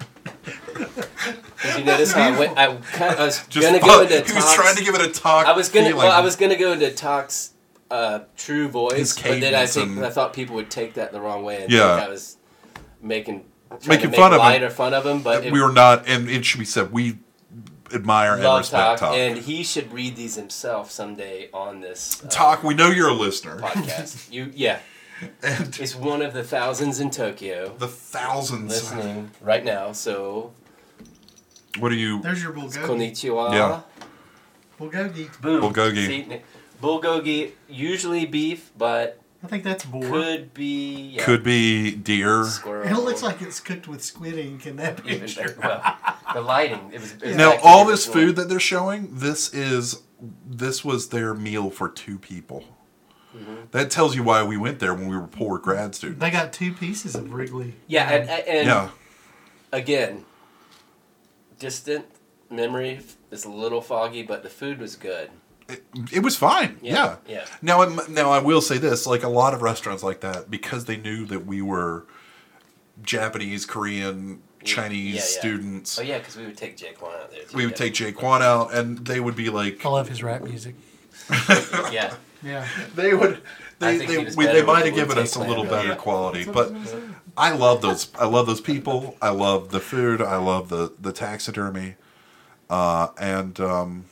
Did you notice how I went? I, kind of, I was Just gonna fo- go into he was Talk's- trying to give it a talk. I was gonna. feeling. Well, I was gonna go into Talk's uh, true voice, His but then I cadence think and- I thought people would take that the wrong way and Yeah. think I was making trying Making to make fun of him. light or fun of him. But it, we were not, and it should be said, we admire and love respect Talk, Talk. and he should read these himself someday on this uh, Talk, we know you're a listener. podcast. You, yeah, And it's one of the thousands in Tokyo the thousands. listening right now. So What are you? There's your bulgogi. konnichiwa. Yeah. Bulgogi. Boom. Bulgogi. See, bulgogi, usually beef, but I think that's boar. could be yeah, Could be deer. squirrel. It looks like it's cooked with squid ink in that Even picture. better. Well, the lighting. It was, it was Now, back to all the this original. food that they're showing, this is this was their meal for two people. Mm-hmm. That tells you why we went there when we were poor grad students. They got two pieces of Wrigley. Yeah, and, and Yeah, again, distant memory is a little foggy, but the food was good. it, it was fine. Yeah. Yeah, yeah. Now, I'm- now I will say this: like a lot of restaurants like that, because they knew that we were Japanese, Korean, Chinese yeah, yeah. students. Oh yeah, because we would take Jake one out there. Too, We would yeah. take Jaquan out, and they would be like, I love his rap music. Yeah, Yeah. they would, I they think they, he was we, better they with might the have given Wu-Tang us a Clan, little really. better Yeah. quality, but I love those. I love those people. I love the food. I love the the taxidermy, uh, and um,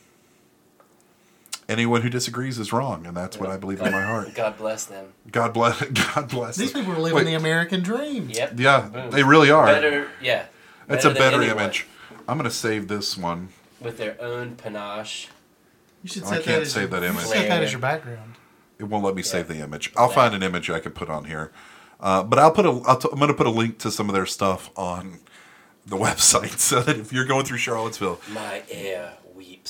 anyone who disagrees is wrong, and that's what I believe in my heart. God bless them. God bless. God bless. These them. people are living Wait, the American dream. Yep. Yeah, Boom. they really are. Better, yeah. It's a than better anyone. image. I'm gonna save this one. With their own panache. You should I set can't that as save your, that image. Set that as your background. It won't let me save the image. I'll find an image I can put on here, uh, but I'll put a. I'll t- I'm going to put a link to some of their stuff on the website, so that if you're going through Charlottesville, My air weeps.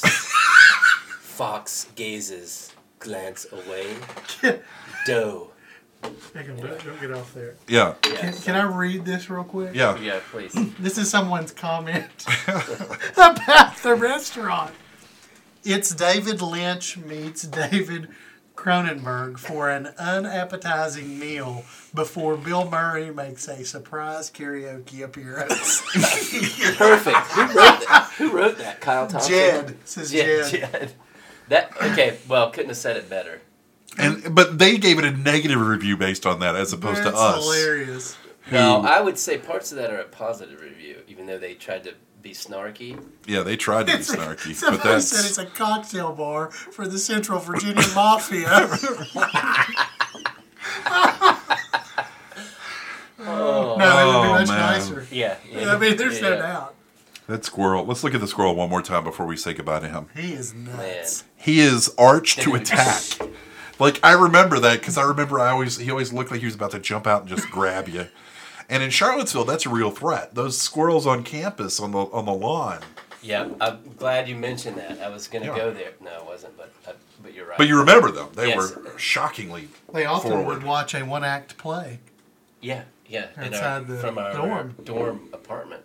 Fox gazes, glance away. Doe. Hang on, don't, don't get off there. yeah, Can, can I read this real quick? yeah, Yeah, please. This is someone's comment about the restaurant. It's David Lynch meets David Cronenberg for an unappetizing meal before Bill Murray makes a surprise karaoke appearance. Perfect. Who wrote that? Who wrote that? Kyle Thompson? Jed says Jed. Jed. Jed. That, okay, well, couldn't have said it better. and but they gave it a negative review based on that, as opposed That's to us. hilarious. who- No, I would say parts of that are a positive review, even though they tried to be snarky. yeah, they tried to be It's a- snarky, but Somebody that's said it's a cocktail bar for the Central Virginia Mafia. Oh, No, it would be Oh, much man. nicer. yeah. yeah I mean, there's yeah. no doubt. that squirrel. Let's look at the squirrel one more time before we say goodbye to him. He is Man. nuts. He is arch to Dude. attack. Like I remember that because I remember I always he always looked like he was about to jump out and just grab you. And in Charlottesville, that's a real threat. Those squirrels on campus on the on the lawn. Yeah, I'm glad you mentioned that. I was going to Yeah. go there. No, I wasn't, but uh, but you're right. But you remember them? They Yes. were shockingly They often forward. would watch a one act play. Yeah, yeah. in Outside our, the from our dorm. dorm apartment.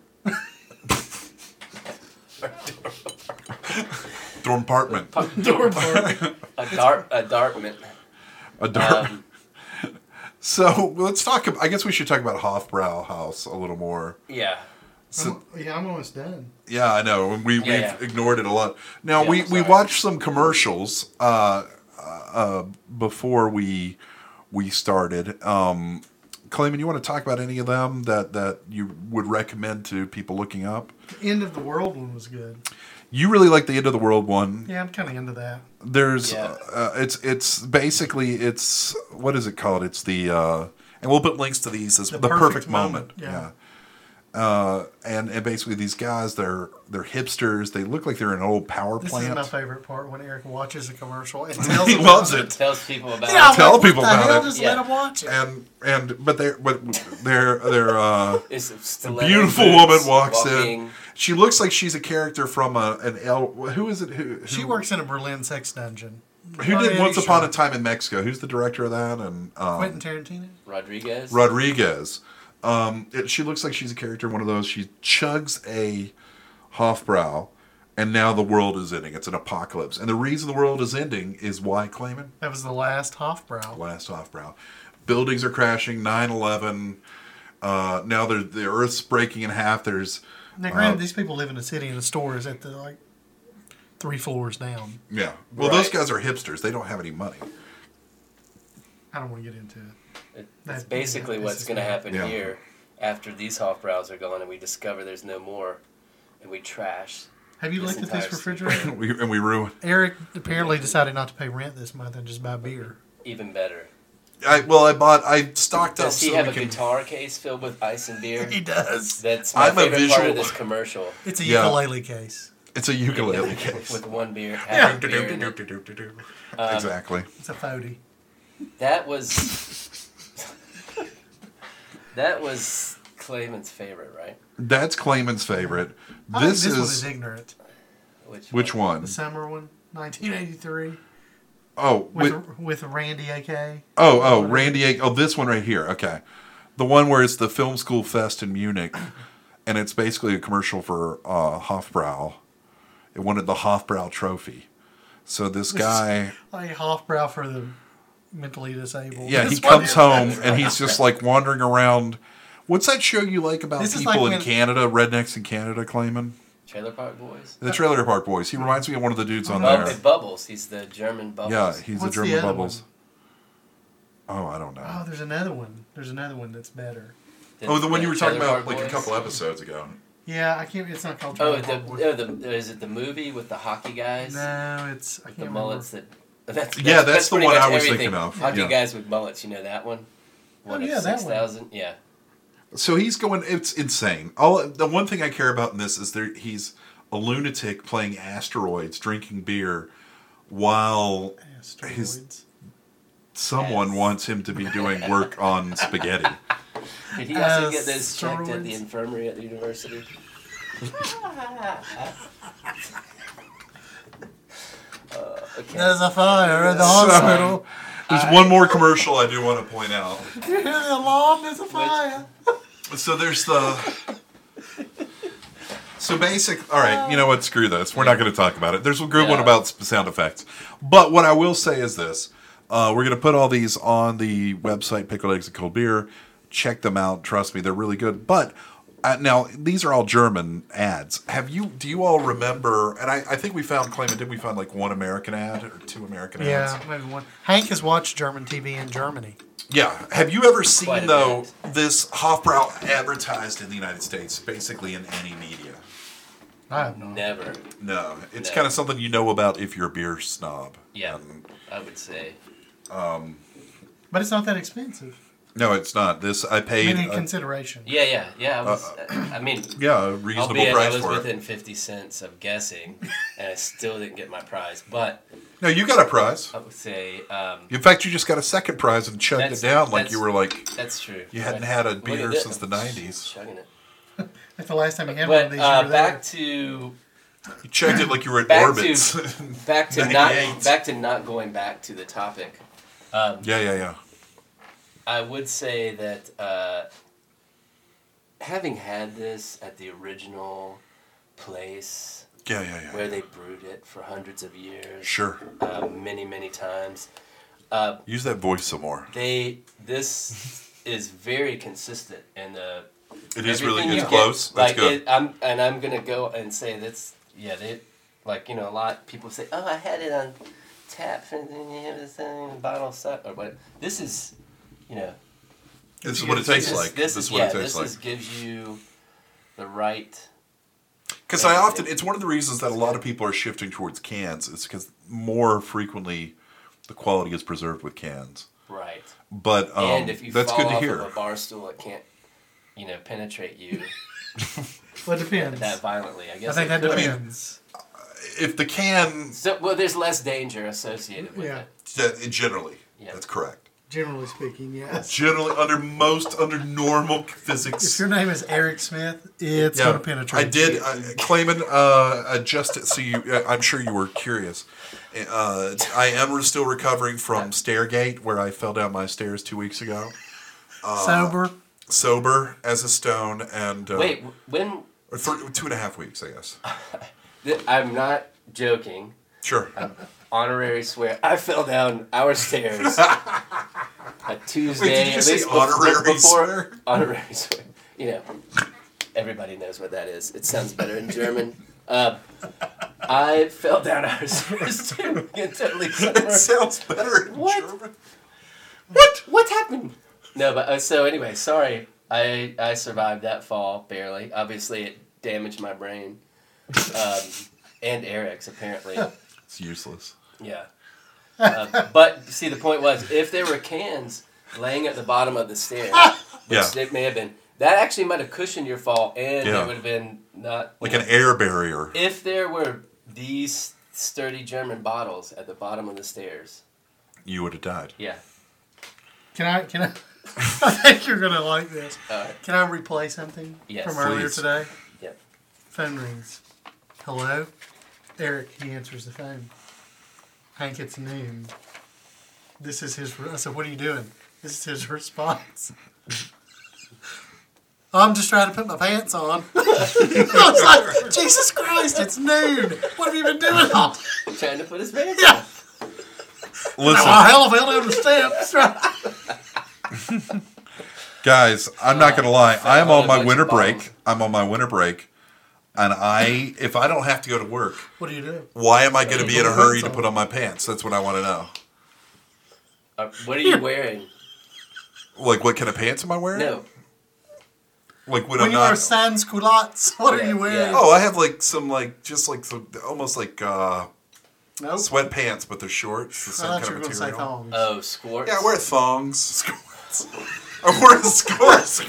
dorm apartment. Dorm party. A dart, a dartment. A dark. Um, So let's talk. ab- I guess we should talk about Hofbrau House a little more. yeah. So, I'm- yeah, I'm almost done. yeah, I know. and We Yeah, we've yeah. ignored it a lot. Now Yeah, we, I'm we sorry. watched some commercials uh, uh, before we we started. Um, Clayman, you want to talk about any of them that, that you would recommend to people looking up? The End of the World one was good. You really like the End of the World one. Yeah, I'm kind of into that. There's Yeah. uh, it's it's basically it's what is it called? It's the uh, and we'll put links to these as the, The perfect, perfect moment. moment, yeah. Yeah. Uh, and and basically these guys they're they're hipsters. They look like they're in an old power This plant. is my favorite part when Eric watches a commercial and tells He about loves it. Tells people about Yeah, I'm Tell like, people what the about hell? it. Just Yeah. let him watch it. And and but they're but they're they're uh, It's a stiletto beautiful boots, woman walks walking. in. She looks like she's a character from a, an L. Who is it? Who, who She works in a Berlin sex dungeon. Who did Miami Once Upon a Shark. Time in Mexico? Who's the director of that? And um, Quentin Tarantino. Rodriguez. Rodriguez. Um, it, she looks like she's a character in one of those. She chugs a Hofbrau, and now the world is ending. It's an apocalypse. And the reason the world is ending is why, Clayman? That was the last Hofbrau. Last Hofbrau. Buildings are crashing, nine eleven. Uh, now the the Earth's breaking in half. There's... Now, granted, uh, these people live in a city, and the store is at the like three floors down. Yeah. Well, Right. those guys are hipsters. They don't have any money. I don't want to get into it. It- That's That- basically that what's pisses going to me off. happen Yeah. here after these Hofbraus are gone and we discover there's no more and we trash. Have you This looked at this entire refrigerator? we, and we ruin... Eric apparently decided not to pay rent this month and just buy beer. Even better. I, well, I bought... I stocked up Does he so have we a can... guitar case filled with ice and beer? He does. That's my I'm a favorite part visual- of this commercial. It's a Yeah. ukulele case. It's a ukulele case. With one beer, half a beer in it. Um, Exactly. It's a Fody. That was that was Clayman's favorite, right? That's Clayman's favorite. I think This, this is... one is ignorant. Which Which one? The summer one, nineteen eighty-three, Oh, with with, with Randy A K. oh, oh, Randy. A- oh, this one right here. Okay, the one where it's the film school fest in Munich, and it's basically a commercial for uh, Hofbrau. It wanted the Hofbrau trophy. So this guy, Like Hofbrau for the mentally disabled. yeah, he This comes one- home and he's just like wandering around. What's that show you like about This is people like in when- Canada, rednecks in Canada, Clayman? Trailer Park Boys? The Trailer Park Boys. He reminds me of one of the dudes on Oh, there. and Bubbles. He's the German Bubbles. Yeah, he's What's the the German other Bubbles. Oh, I don't know. Oh, there's another one. There's another one that's better. Oh, the one you were talking Trailer about Park like a Boys? couple episodes ago. Yeah, I can't. It's not called. Oh, Trailer the, Park Boys. oh, the is it the movie with the hockey guys? No, it's I With can't the remember. mullets that. That's, Yeah, that's the pretty one much I was everything. thinking of. Hockey Yeah. guys with mullets, you know that one? One Oh, of yeah, that one. six thousand? Yeah. So he's going. It's insane. All the one thing I care about in this is there. He's a lunatic playing asteroids, drinking beer, while Asteroids. someone Yes. wants him to be doing work on spaghetti. Did he also get those Asteroids. checked at the infirmary at the university? uh, okay. There's a fire at the So- hospital. There's one more commercial I do want to point out. You hear the alarm? There's a fire. So there's the. So basic. All right, you know what? Screw this. We're not going to talk about it. There's a good one Yeah. about s- sound effects. But what I will say is this: uh, we're going to put all these on the website, Pickled Eggs and Cold Beer. Check them out. Trust me, they're really good. But uh, now these are all German ads. Have you? Do you all remember? And I, I think we found Clayman. Did we find like one American ad or two American ads? Yeah, maybe one. Hank has watched German T V in Germany. Yeah. Have you ever Quite seen a though bit. this Hofbrau advertised in the United States, basically in any media? I have no. Never. No, it's No. kind of something you know about if you're a beer snob. Yeah, Um, I would say. But it's not that expensive. no, it's not. This I I paid. mean, in uh, consideration. Yeah, yeah, yeah. I was. I mean, yeah, a reasonable albeit I price was for it. within fifty cents of guessing, and I still didn't get my prize. But No, you got a prize. I would say um, In fact, you just got a second prize and chugged That's- it down like that's- you were like that's true. you hadn't But had a look at beer this. since the nineties. Chugging it. Like the last time you had one of But these, uh, you were there. back to You chugged it like you were at Back to- Orbitz. back to not ninety-eight. back to not going back to the topic. Um, yeah, yeah, yeah. I would say that uh, having had this at the original place Yeah, yeah, yeah. where they brewed it for hundreds of years, Sure. uh, many many times, uh, Use that voice some more. they this is very consistent in the. It is really everything it's you close. get, That's like good. It, I'm and I'm gonna go and say that's yeah they like you know a lot people say oh I had it on tap and then you have this in a bottle suck or what this is you know This is what it this tastes is, like. this, This is is what yeah it tastes this like. is, gives you the right Because I often, it's one of the reasons that a lot of people are shifting towards cans is because more frequently the quality is preserved with cans. right But um, and if you that's fall good to off hear. of a bar stool it can't you know penetrate you Well, it depends. that violently I I guess think it that could. depends. If the can, So well there's less danger associated with Yeah. it that- generally, Yeah. that's correct. Generally speaking, yes. Generally, under most, under normal If physics. your name is Eric Smith, it's going to penetrate. I did. I, Clayman, uh, adjust it so you. Uh, I'm sure you were curious. Uh, I am still recovering from Stairgate, where I fell down my stairs two weeks ago. Uh, Sober. Sober as a stone, and uh, Wait, when? or th- two and a half weeks, I guess. th- I'm not joking. Sure. Honorary swear. I fell down our stairs a Tuesday. Wait, did you at say least honorary before, swear? Honorary swear. You know, everybody knows what that is. It sounds better in German. Uh, I fell down our stairs too. Get totally sober. It sounds better in What? German. What? What happened? No, but uh, so anyway, sorry. I I survived that fall barely. Obviously, it damaged my brain, um, and Eric's apparently. It's useless. Yeah. Uh, but see, the point was, if there were cans laying at the bottom of the stairs, which Yeah. it may have been, that actually might have cushioned your fall, and Yeah. it would have been not Like you an know, air barrier. If there were these sturdy German bottles at the bottom of the stairs, You would have died. yeah. Can I? Can I? I think you're gonna like this. All right. Can I replay something Yes. from earlier Please. today? Yeah. Phone rings. Hello, Eric. He answers the phone. Hank, it's noon. This is his. I said, "What are you doing?" This is his response. I'm just trying to put my pants on. I was like, Jesus Christ, it's noon. What have you been doing all day? Trying to put his pants Yeah. on. Listen, Oh, hell, I fell down the steps. guys, I'm not gonna lie. I am on on a my bunch winter of break. bombs. I'm on my winter break, and I, if I don't have to go to work, What do you do? why am I going to be in a Put hurry pants to on. put on my pants? That's what I want to know. Uh, what are you wearing? Like, what kind of pants am I wearing? No. Like when, When I'm you not. wear sans culottes, what are Yeah, you wearing? yeah. Oh, I have like some like just like some almost like uh, Nope. sweatpants, but they're short. It's the I same thought kind you were of going to say material. thongs. Oh, squirts. Yeah, I wear thongs. Skirts. I wear skirts.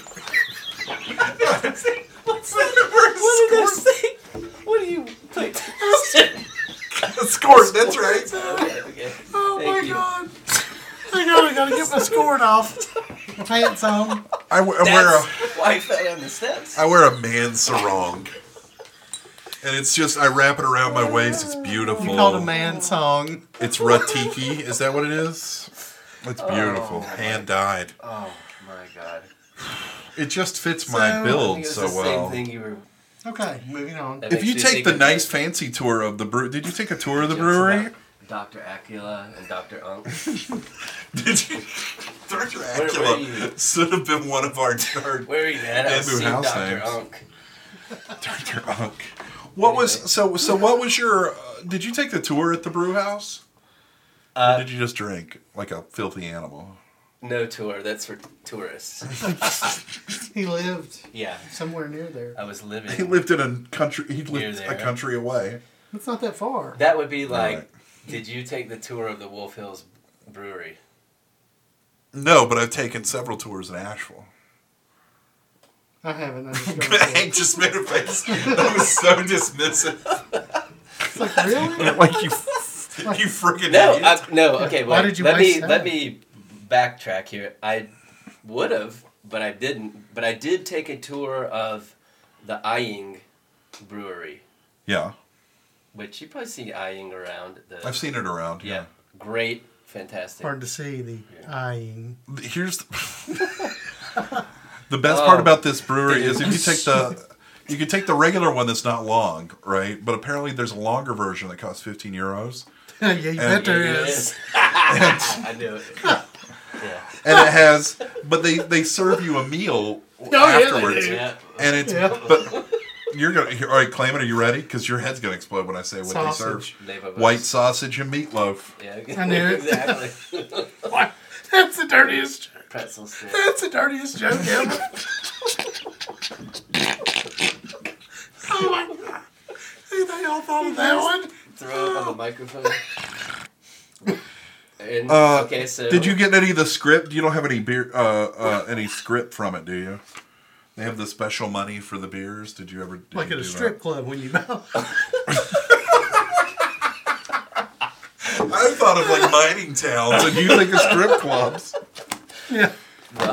What's that? What are those things? What do you like? Skort, that's right. Okay, okay. Oh Thank my you. god. I gotta, gotta get my skirt off. My pants on. I, we- I That's wear a why you fell down the steps. I wear a man sarong, and it's just I wrap it around my waist. It's beautiful. You called a man song. It's ratiki. Is that what it is? It's beautiful. Hand dyed. Oh my god. It just fits So, my I I build think it was so the same well. thing you were. Okay, moving on. that If makes you me take think the of nice fancy tour of the brew, did you take a tour of the jokes brewery? about Doctor Acula and Doctor Unk. Did you? Doctor where are Acula you? should have been one of our, our Where are you at? I've Bamboo seen house Doctor names. Unk. Doctor Unk. What was so? So what was your? Uh, did you take the tour at the brew house? Or Uh, did you just drink like a filthy animal? no tour. That's for tourists. He lived Yeah, somewhere near there. I was living. He lived in a country. He Near lived a there. country away. It's not that far. That would be like, Right. did you take the tour of the Wolf Hills Brewery? No, but I've taken several tours in Asheville. I haven't. I just got Hank just made a face that was so dismissive. It's like, really? Like you, you freaking No, idiot. I, no. Okay, Why well, did you let waste me time? let me backtrack here. I would have, but I didn't. But I did take a tour of the Eying Brewery, Yeah, which you probably see Eying around. The, I've seen it around. yeah, great, fantastic. Hard to see the eyeing. Here's the, the best Oh. part about this brewery is if you take the you can take the regular one that's not long, right? But apparently there's a longer version that costs fifteen euros, Yeah, you bet there Yeah, it is. I knew it. Yeah. and it has. But they they serve you a meal yeah, they afterwards, do. Yeah. and it's Yeah. but. You're gonna all right, Clayman. Are you ready? Because your head's gonna explode when I say what Sausage. they serve: Leberwurst. white sausage and meatloaf. Yeah, I knew it. exactly. What? That's the dirtiest. Pretzel stick. That's the dirtiest joke ever. Oh my god! They all thought of that one. Throw it on the microphone. And, Uh, okay, so Did you get any of the script? You don't have any beer, uh, uh, any script from it, do you? They have the special money for the beers. Did you ever? Did Like you at a do strip club when you go. That? I thought of like mining towns, and you think of strip clubs.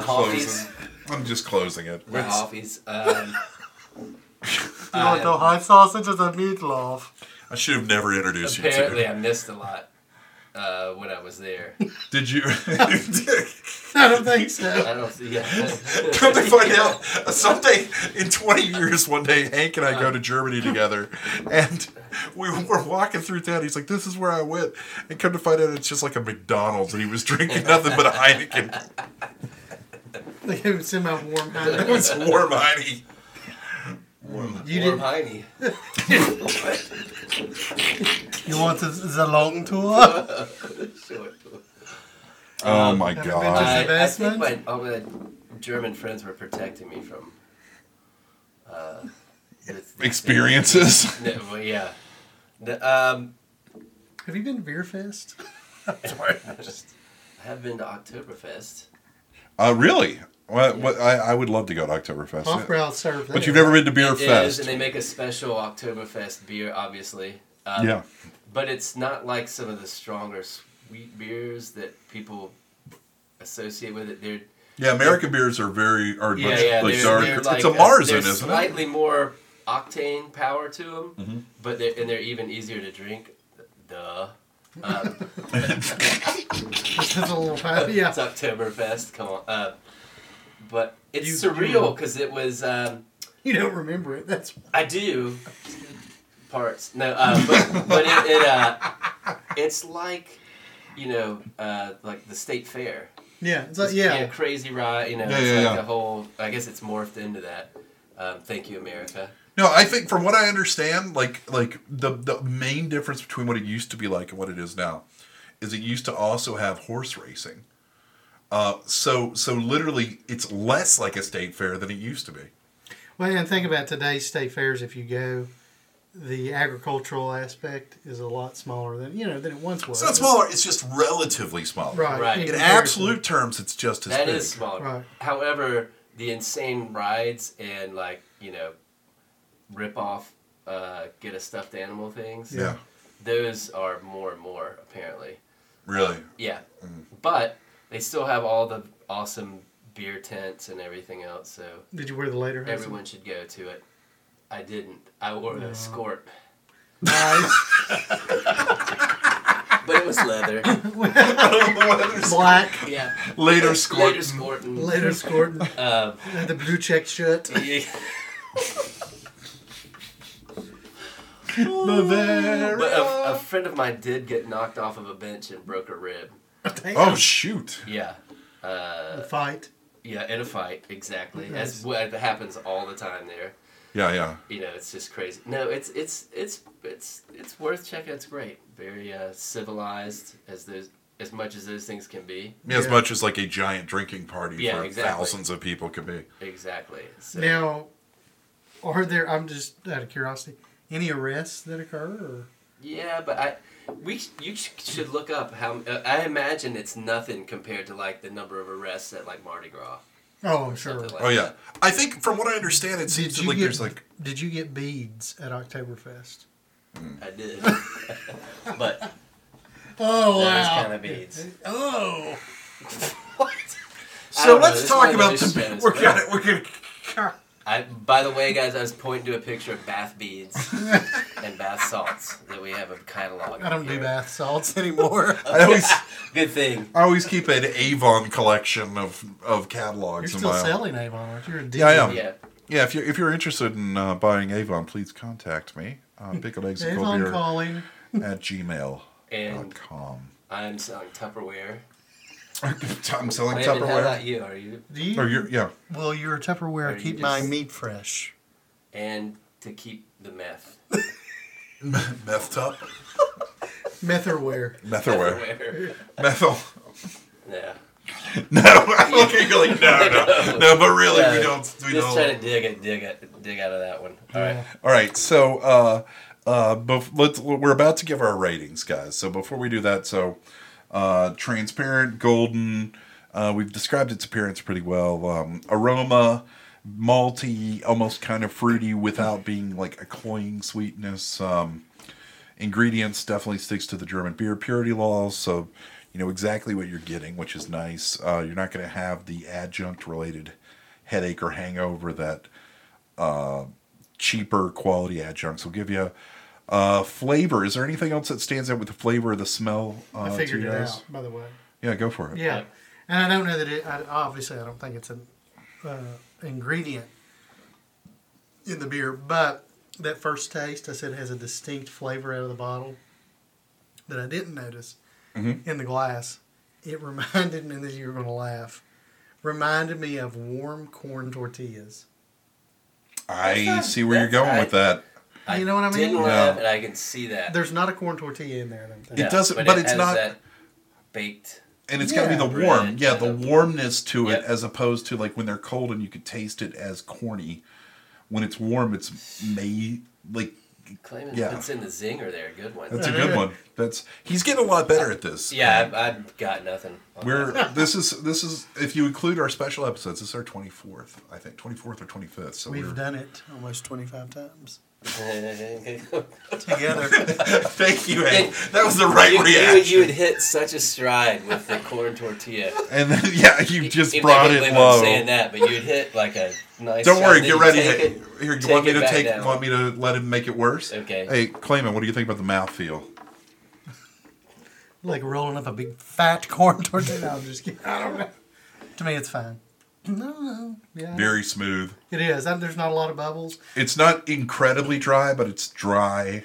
Hoffies. closing. I'm just closing it. The Hoffies. Um, You want the hot sausage or the meatloaf? I should have never introduced apparently, you I missed a lot uh, when I was there. to. Did you? I don't think so. I don't see. Yeah. Come to find out, someday in twenty years, one day, Hank and I go to Germany together, and we were walking through town. He's like, "This is where I went," and come to find out, it's just like a McDonald's, and he was drinking nothing but a Heineken. They gave him semi-warm It Heineken. was warm Heine. You Warm did. Heine. You want the, the long tour? Sure. Oh my Haven't been to god! I, I think Investment? my, all my German friends were protecting me from uh, this- this- Experiences. No, well, yeah. The, um, Have you been to Beer Fest? I have been to Oktoberfest. Uh, really? What, what, I, I would love to go to Oktoberfest. Hofbrau served But there. you've never been to Beer It is, Fest. and they make a special Oktoberfest beer, obviously. Um, Yeah. But it's not like some of the stronger sweet beers that people associate with it. They're Yeah, American beers are very are yeah, much yeah. like they're, darker. they're like, it's a uh, Marzen, there's isn't it? slightly more octane power to them, Mm-hmm. but they're, and they're even easier to drink. Duh. Um, This is a little pat- yeah. It's Oktoberfest. Come on. Uh, but it's You- surreal because it was. Um, You don't remember it. That's I do parts. No, uh, but but it, it uh, it's like you know, uh, like the state fair. yeah. It's like, yeah. Crazy ride. You know, Yeah, it's yeah, like yeah. a whole. I guess it's morphed into that. Um, thank you, America. No, I think from what I understand, like like the the main difference between what it used to be like and what it is now, is it used to also have horse racing. Uh, so so literally, it's less like a state fair than it used to be. Well, and think about today's state fairs. If you go, the agricultural aspect is a lot smaller than you know than it once was. It's not smaller; it's just relatively smaller. Right. Right. In In comparison. absolute terms, it's just as That big. is smaller. Right. However, the insane rides and like you know, rip off, uh, get a stuffed animal things. Yeah, Those are more and more apparently. really. Yeah, Mm-hmm. but they still have all the awesome beer tents and everything else. So Did you wear the later? everyone should go to it. I didn't. I wore a skort, Nice. but it was leather. Black. Yeah. Later score. Later scorting. Later scored. Um, Had the blue check shut. yeah. Bavaria. But a, a friend of mine did get knocked off of a bench and broke a rib. Oh shoot! Yeah. Uh, The fight. yeah, in a fight, exactly. Nice. As what happens all the time there. Yeah, yeah. You know, it's just crazy. No, it's it's it's it's it's worth checking. It's great. Very uh, civilized as those as much as those things can be. Yeah, as Yeah. much as like a giant drinking party Yeah, for exactly. thousands of people could be. Exactly. So, Now, are there? I'm just out of curiosity. Any arrests that occur? Or? yeah, but I we sh- you sh- should look up how uh, I imagine it's nothing compared to like the number of arrests at like Mardi Gras. Oh, sure. Something like Oh yeah, that. I think from what I understand, it seems Did you like get? there's like Did you get beads at Oktoberfest? I did. But Oh those kind of beads. Oh. What? I So don't know, let's this talk one about really the. shows, We're but- gonna we're gonna. I, by the way, guys, I was pointing to a picture of bath beads and bath salts that we have a catalog. I don't do here. bath salts anymore. I always Good thing. I always keep an Avon collection of of You're catalogs. in still my selling Avon, aren't you? You're a Yeah, I am. dealer. Yeah. Yeah, if you're if you're interested in uh, buying Avon, please contact me. Uh, pickled eggs and cold Avon beer calling. at gmail And dot com. I'm selling Tupperware. I'm selling Landon, how Tupperware. about you? Are you? Do you? Or you're, yeah. Well, you're a Tupperware. Or you Keep just- my meat fresh. And to keep the meth. Meth tup. Metherware. Metherware. Tupperware. Methyl. Yeah. No. Okay, you're like, no, no. No, but really, we Yeah, don't. We Just don't. trying to dig it, dig it, dig out of that one. All right. All right, so uh, uh, bef- let's, we're about to give our ratings, guys. So before we do that, so uh, transparent, golden. Uh, we've described its appearance pretty well. Um, aroma, malty, almost kind of fruity without being like a cloying sweetness. Um, ingredients definitely sticks to the German beer purity laws. So you know exactly what you're getting, which is nice. Uh, you're not going to have the adjunct-related headache or hangover that uh, cheaper quality adjuncts will give you. Uh, flavor. Is there anything else that stands out with the flavor or the smell? Uh, I figured to you it guys? out, by the way. Yeah, go for it. Yeah, and I don't know that it. I, obviously, I don't think it's an uh, ingredient in the beer, but that first taste, I said, it has a distinct flavor out of the bottle that I didn't notice Mm-hmm. in the glass. It reminded me, and you're going to laugh, reminded me of warm corn tortillas. I not- see where you're that's- going I- with that. I You know what I mean? Didn't Yeah. laugh, and I can see that. There's not a corn tortilla in there. I don't think. It doesn't- but it it's has not- that baked. And it's got to be the Yeah. warm, Bread, yeah, yeah. the warmness to it, Yep. as opposed to like when they're cold and you could taste it as corny. When it's warm, it's made like Clayman Yeah. puts in the zinger there. Good one. that's a good one. That's he's getting a lot better at this. yeah, I've, I've got nothing. on We're that. this is this is if you include our special episodes, this is our twenty fourth, I think twenty fourth or twenty fifth. So We've we're, done it almost twenty-five times you, together. Thank you, Hank. That was the right you, reaction. you would hit such a stride with the corn tortilla. and then yeah, you just Even brought I can't it believe low. I'm saying that, but you'd hit like a nice. Don't shot, worry, and get then ready. you take Hey, it- Here, you take want me it to back take? down. Want me to let him make it worse? Okay. Hey, Clayman, what do you think about the mouthfeel? Like rolling up a big fat corn tortilla. No, I'm just kidding. I don't know. To me, it's fine. No, no. Yeah. Very smooth. It is. And there's not a lot of bubbles. It's not incredibly dry, but it's dry.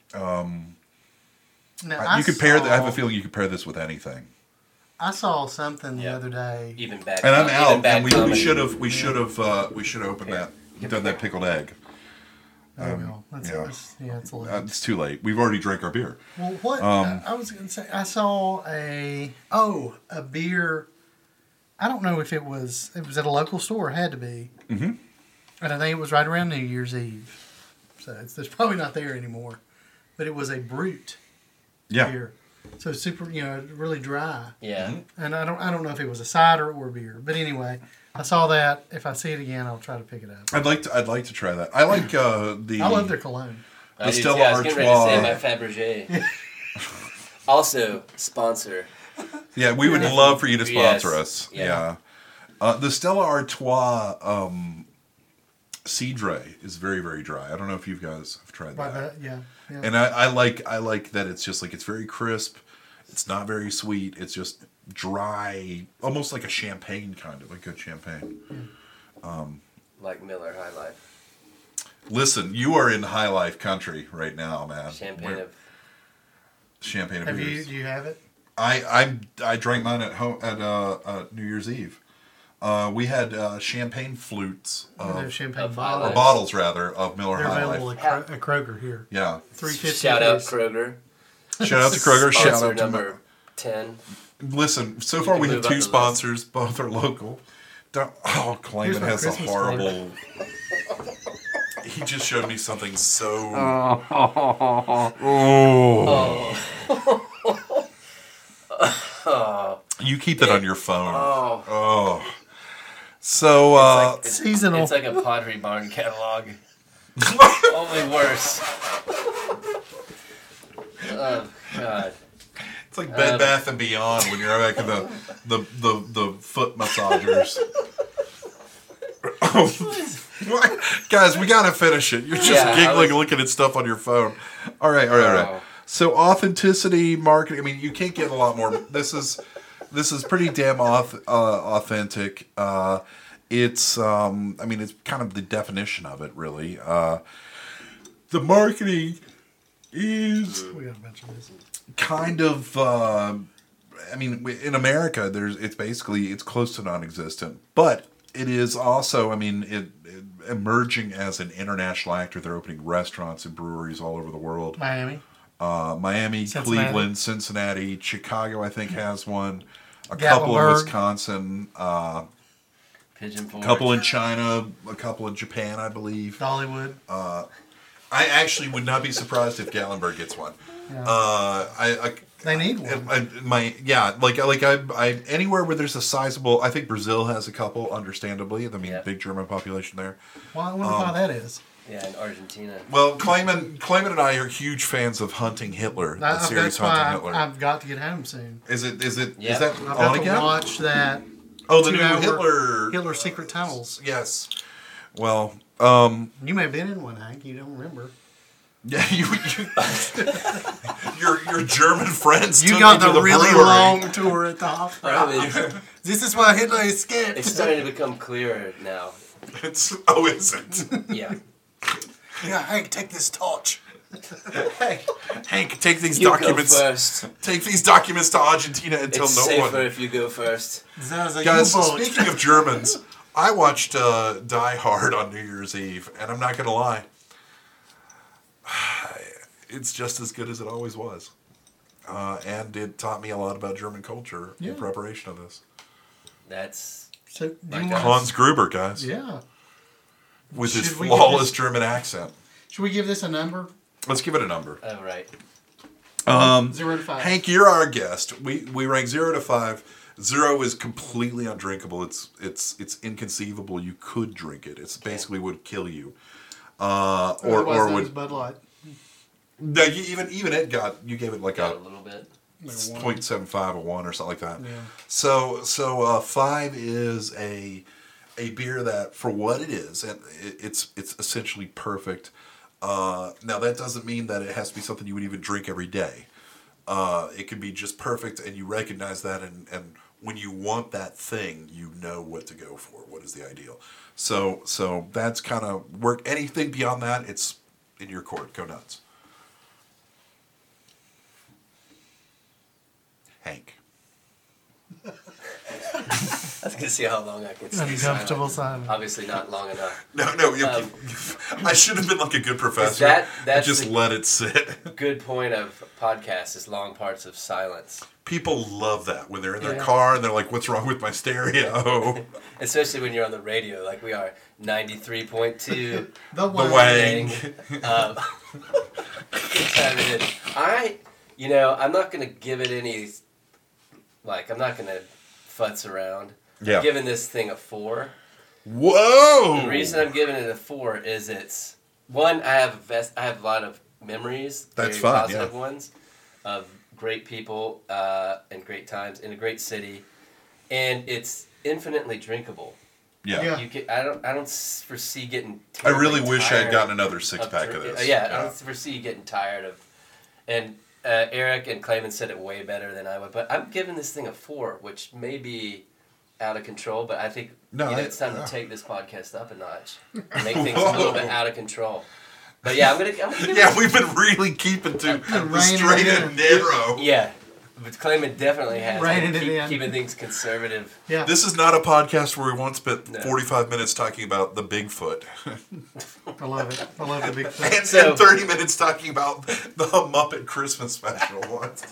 Now, I- I you could pair. saw, th- I have a feeling you could pair this with anything. I saw something the Yeah. other day. Even bad. And I'm even out. bad And we, we comedy. should have. We should have. Uh, we should have opened Here. that. Done that pickled egg. Oh, well. That's, yeah. that's, yeah, it's late. Uh, it's too late. We've already drank our beer. Well, what Um, I, I was going to say, I saw a oh a beer. I don't know if it was it was at a local store. It had to be, Mhm. and I think it was right around New Year's Eve. So it's, it's probably not there anymore. But it was a brute Yeah. beer, so super, you know, really dry. Yeah. And I don't I don't know if it was a cider or beer, but anyway, I saw that. If I see it again, I'll try to pick it up. I'd like to. I'd like to try that. I like uh, the. I love their cologne. I The do Stella too. I was getting ready to say Artois. my Fabergé. Also, sponsor. Yeah, we would love for you to Yes. sponsor us. Yeah. Yeah. Uh, the Stella Artois um, Cidre is very, very dry. I don't know if you guys have tried By that. that, yeah, yeah. And I, I like I like that it's just like it's very crisp. It's not very sweet. It's just dry, almost like a champagne kind of, like good champagne. Like Miller High Life. Listen, you are in high life country right now, man. Champagne We're- of. champagne of Have you beers. do you have it? I I I drank mine at home at uh, uh, New Year's Eve. Uh, we had uh, champagne flutes, Uh, of, champagne of bottles. or Nice. bottles rather, of Miller They're High available Life. at, Kro- at Kroger here. Yeah. Three fifty. Shout out Kroger. Shout out to Kroger. Shout Sponsor out to number ten. Listen, so far can we have move up two the list. sponsors. Both are local. Don't, oh, Here's Clayman my has a Christmas horrible. He just showed me something so. Oh. You keep that on your phone. Oh. Oh. So, uh, It's, Seasonal. it's like a Pottery Barn catalog. Only worse. Oh, God. it's like Bed um, Bath and Beyond when you're back in the the the, the foot massagers. What? Guys, we gotta finish it. You're just Yeah, I giggling, was- looking at stuff on your phone. All right, all right, all right. Oh. So authenticity, marketing. I mean, you can't get a lot more. This is this is pretty damn auth, uh, authentic. Uh, it's um, I mean, it's kind of the definition of it, really. Uh, the marketing is We got a bunch of this. kind of. Uh, I mean, in America, there's it's basically it's close to non-existent, but it is also. I mean, it, it emerging as an international actor. They're opening restaurants and breweries all over the world. Miami. Uh, Miami, Cincinnati. Cleveland, Cincinnati, Chicago, I think has one. A couple in Gatlinburg. Wisconsin, uh, Pigeon Forge. a couple in China, a couple in Japan, I believe. Dollywood. I actually would not be surprised if Gatlinburg gets one. Yeah. Uh, I, I They need one. I, my yeah, like like I, I anywhere where there's a sizable. I think Brazil has a couple, understandably. I mean, Yeah. big German population there. Well, I wonder um, why that is. Yeah, in Argentina. Well, Clayman, Clayman and I are huge fans of Hunting Hitler, the I- series that's why Hunting I- Hitler. I've got to get home soon. is it? Is it? Yeah. Is that I've on got to again? watch that. Oh, the new two-hour Hitler. Hitler Secret Tunnels. Yes. Well, um, You may have been in one, Hank. You don't remember. yeah, you, you your your German friends You took got you to the, the really brewery. long tour at the hospital. Probably. This is why Hitler escaped. It's starting to become clearer now. It's oh, is it? Yeah. Yeah, Hank, take this torch. Hank, Hank, take these You documents. go first. Take these documents to Argentina and tell It's no safer one. if you go first. That was a Guys, U-boat. speaking of Germans, I watched uh, Die Hard on New Year's Eve, and I'm not going to lie. It's just as good as it always was. Uh, and it taught me a lot about German culture Yeah. in preparation of this. That's So, do My you God. want Hans Gruber, guys, Yeah. with his Should we give flawless this- German accent. Should we give this a number? Let's give it a number. oh right. Um, Zero to five. Hank, you're our guest. We we rank zero to five. Zero is completely undrinkable. It's it's it's inconceivable. You could drink it. It's basically would kill you. Uh, or Otherwise or known as would Bud Light. no, you, even even it got you gave it like Got a a little bit. Like a one. point seven five, a one or something like that. Yeah. So so uh, five is a a beer that for what it is, and it, it's it's essentially perfect. Uh, now that doesn't mean that it has to be something you would even drink every day. Uh, it can be just perfect, and you recognize that, and, and when you want that thing, you know what to go for. What is the ideal? So so that's kind of work. Anything beyond that, it's in your court. Go nuts, Hank. I was gonna see how long I could stay Uncomfortable silent. silence. Obviously not long enough. No, no, you, Um, I should have been like a good professor. that- and that's just the- let it sit. Good point of podcast is long parts of silence. People love that when they're in their Yeah. car and they're like, "What's wrong with my stereo?" Especially when you're on the radio, like we are ninety-three point two. The The Wang. Wang. Um, good time it is. I, you know, I'm not gonna give it any. Like, I'm not gonna futz around. Yeah. I'm giving this thing a four. Whoa! The reason I'm giving it a four is it's one. I have a vest. I have a lot of memories. That's very fun, Positive yeah. ones of great people uh, and great times in a great city, and it's infinitely drinkable. yeah. Yeah. You get. I don't. I don't s- foresee getting. I really terribly wish I had tired gotten another six pack of drink- this. uh, yeah, I don't foresee you getting tired of. And uh, Eric and Clayman said it way better than I would, but I'm giving this thing a four, which may be out of control, but I think No, you know, I- it's time yeah. to take this podcast up a notch, and make things a little bit out of control. But yeah, I'm gonna. I'm gonna give Yeah, it, we've been really keeping to the reining straight it and in. narrow. yeah, but Clayman definitely has Reining been it keep, in. keeping things conservative. Yeah. This is not a podcast where we once spent No. forty-five minutes talking about the Bigfoot I love it. I love the big and, thing. So- and thirty minutes talking about the Muppet Christmas special.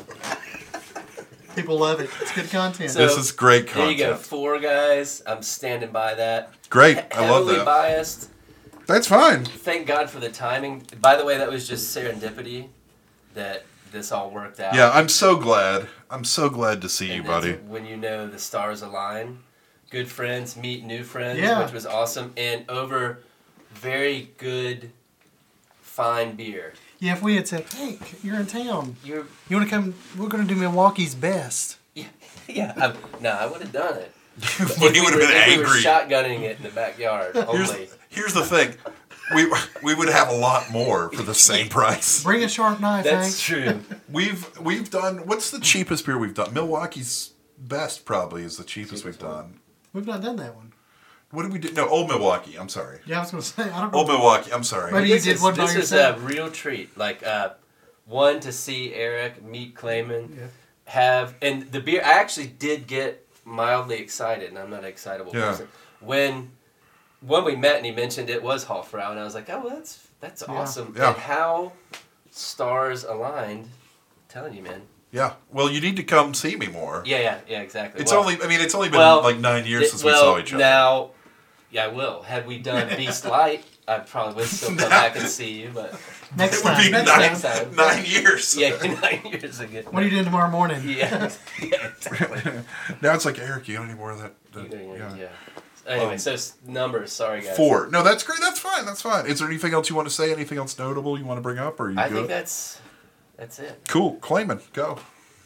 People love it. It's good content. So- This is great There content. you go, four guys. I'm standing by that. Great. He- I love heavily that. biased. That's fine. Thank God for the timing. By the way, that was just serendipity that this all worked out. Yeah, I'm so glad. I'm so glad to see you, And buddy. that's when you know the stars align. Good friends meet new friends, Yeah. which was awesome. And over very good, fine beer. Yeah, if we had said, "Hey, you're in town. You're, You want to come? We're going to do Milwaukee's best." yeah, yeah. I, no, I would have done it. But he would have been If we were angry. shotgunning it in the backyard Here's, only. here's the thing. We we would have a lot more for the same price. Bring a sharp knife, That's Hank. true. We've we've done what's the cheapest beer we've done? Milwaukee's Best probably is the cheapest we've done. We've not done that one. What did we do? No, Old Milwaukee. I'm sorry. Yeah, I was going to say. I don't know. Old Milwaukee. I'm sorry. Maybe you This did is, one by this is yourself. a real treat. Like, uh, one, to see Eric meet Clayman, Yeah. have, and the beer, I actually did get mildly excited, and I'm not an excitable Yeah. person. When when we met and he mentioned it was Hofbrau, and I was like, oh, well, that's that's Yeah. awesome. Yeah. And how stars aligned, I'm telling you, man. Yeah. Well, you need to come see me more. Yeah, yeah, yeah, exactly. It's Well, only. I mean, it's only been well, like nine years it- since well, we saw each other. Now, yeah, I will. Had we done Beast Light, I probably would still come back and see you, but Next it would time. be Next nine, time. time. nine years. yeah, nine years ago. What are you doing tomorrow morning? Yeah, yeah, exactly. Now it's like Eric. You got any more of that? that Yeah, yeah. yeah. Anyway, Um, so s- numbers. Sorry, guys. Four. No, that's great. That's fine. That's fine. Is there anything else you want to say? Anything else notable you want to bring up? Or are you I good? think that's that's it. Cool. Clayman, go.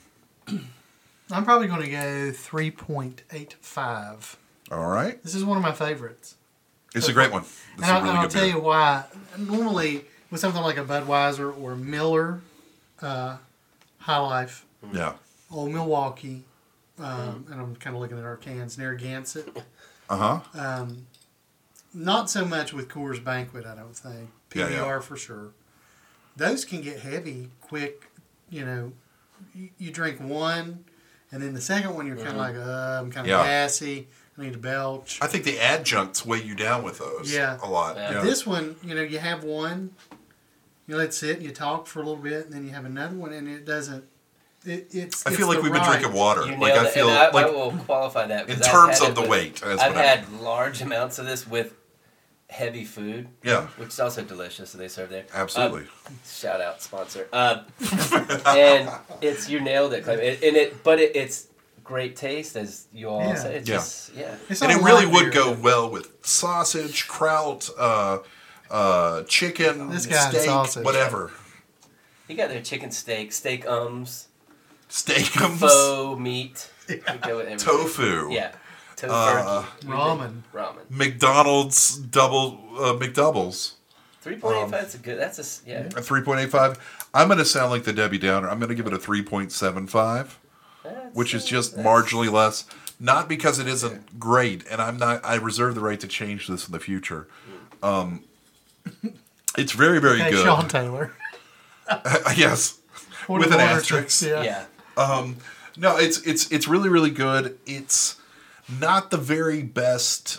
I'm probably going to go three point eight five. All right. This is one of my favorites. It's a great one. This And, is I, a really and I'll good tell beer. you why. Normally, with something like a Budweiser or Miller uh, High Life, Yeah. Old Milwaukee, um, and I'm kind of looking at our cans, Narragansett. Uh huh. Um, not so much with Coors Banquet, I don't think. Yeah, P B R yeah. for sure. Those can get heavy quick. You know, you, you drink one, and then the second one you're kind of like, uh, I'm kind of Yeah. gassy. I need to belch. I think the adjuncts weigh you down with those. Yeah. A lot. Yeah. Yeah. This one, you know, you have one, you let it sit, and you talk for a little bit, and then you have another one, and it doesn't. It, it's. I it's feel like the we've been right- drinking water. You Like nailed I it. feel and I, like I will qualify that in because terms I've had of it the with- weight. That's I've what I- had large amounts of this with heavy food. Yeah. Which is also delicious that they serve there. Absolutely. Um, shout out sponsor. Uh, and it's you nailed it, Clem. It, and it, but it, it's great taste, as you all Yeah. said. It's Yeah. just yeah. It's and not it a really light would beer. go well with sausage, kraut, uh, uh, chicken, This guy had steak, sausage. whatever. You got their chicken steak, steak ums, Steakums, faux meat. You go with everything. tofu, Yeah. Tofu. Uh, Ramen. Ramen. McDonald's double uh, McDoubles. Three point eight five. That's a good. That's a s- yeah. A three point eight five. I'm going to sound like the Debbie Downer. I'm going to give it a three point seven five, That's, which is uh, just that's- marginally less. Not because it isn't great, and I'm not. I reserve the right to change this in the future. Um, it's very, very Hey, good. Sean Taylor. Yes, Point with of an order, asterisk. Yeah. Yeah. Um, no, it's it's it's really really good. It's not the very best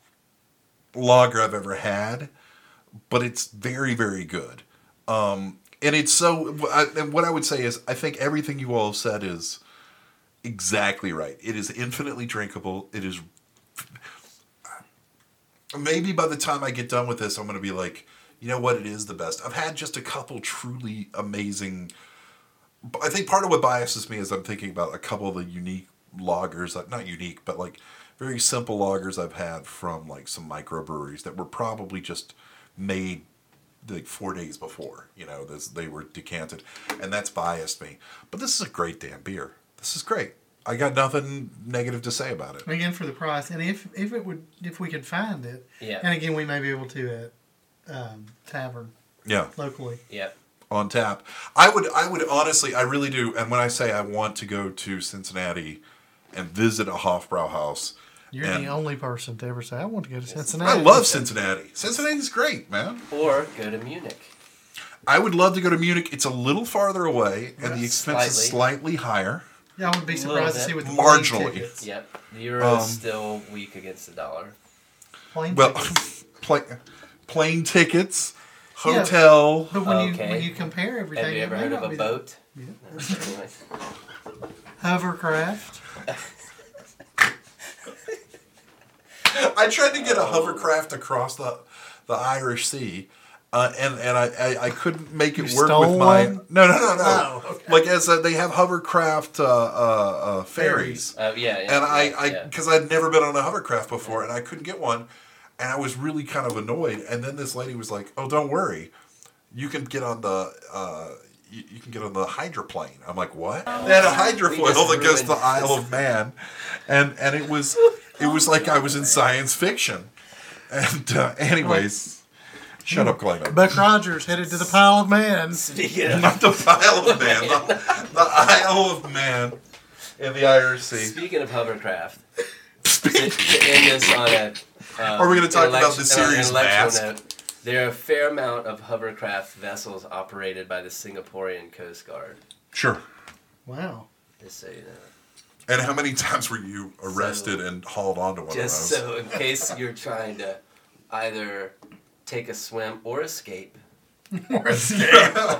lager I've ever had, but it's very very good. Um, and it's so. I, and what I would say is, I think everything you all have said is exactly right. It is infinitely drinkable. It is. Maybe by the time I get done with this, I'm going to be like, you know what? It is the best. I've had just a couple truly amazing. I think part of what biases me is I'm thinking about a couple of the unique lagers, like not unique, but like very simple lagers I've had from like some microbreweries that were probably just made like four days before. You know, this, they were decanted, and that's biased me. But this is a great damn beer. This is great. I got nothing negative to say about it. Again, for the price, and if if it would, if we could find it, Yeah. and again, we may be able to at um, tavern Yeah. locally. Yeah. On tap. I would I would honestly, I really do, and when I say I want to go to Cincinnati and visit a Hofbrauhaus, You're and the only person to ever say I want to go to Cincinnati. I love Cincinnati. Cincinnati's great, man. Or go to Munich. I would love to go to Munich. It's a little farther away, and the Yeah. expense is Slightly. slightly higher. Yeah, I would be Little surprised to bit. see what the Marginally. plane tickets. Yep. The euro's Um, still weak against the dollar. Plane Well, tickets. pla- plane tickets, Yeah. hotel. But when Okay. you when you compare everything, Have you it ever may heard not of be a that- boat? Yeah. No, anyway. Hovercraft. I tried to get a hovercraft across the the Irish Sea, uh, and and I, I, I couldn't make it You work stole with my one? no no no no Oh, okay. like as a, they have hovercraft uh, uh, uh, ferries, Uh, yeah, yeah. and I yeah, I yeah. because I'd never been on a hovercraft before, and I couldn't get one, and I was really kind of annoyed. And then this lady was like, "Oh, don't worry, you can get on the." Uh, you, you can get on the hydroplane. I'm like, what? They had a hydrofoil just that goes to the ruined Isle this. of Man, and and it was it was like I was in science fiction. And uh, anyways, shut up, Clayton. Buck Rogers headed to the Pile of Man. Speaking of, Not the Isle of Man, the, the Isle of Man in the Irish Sea. speaking of hovercraft, to, to end this on a. Um, Are we gonna talk about intellect- the on an series intellectual Mask? note, there are a fair amount of hovercraft vessels operated by the Singaporean Coast Guard. Sure. Wow. Just so you know. And how many times were you arrested and hauled onto one Just of those? so in case you're trying to either take a swim or escape. Or escape.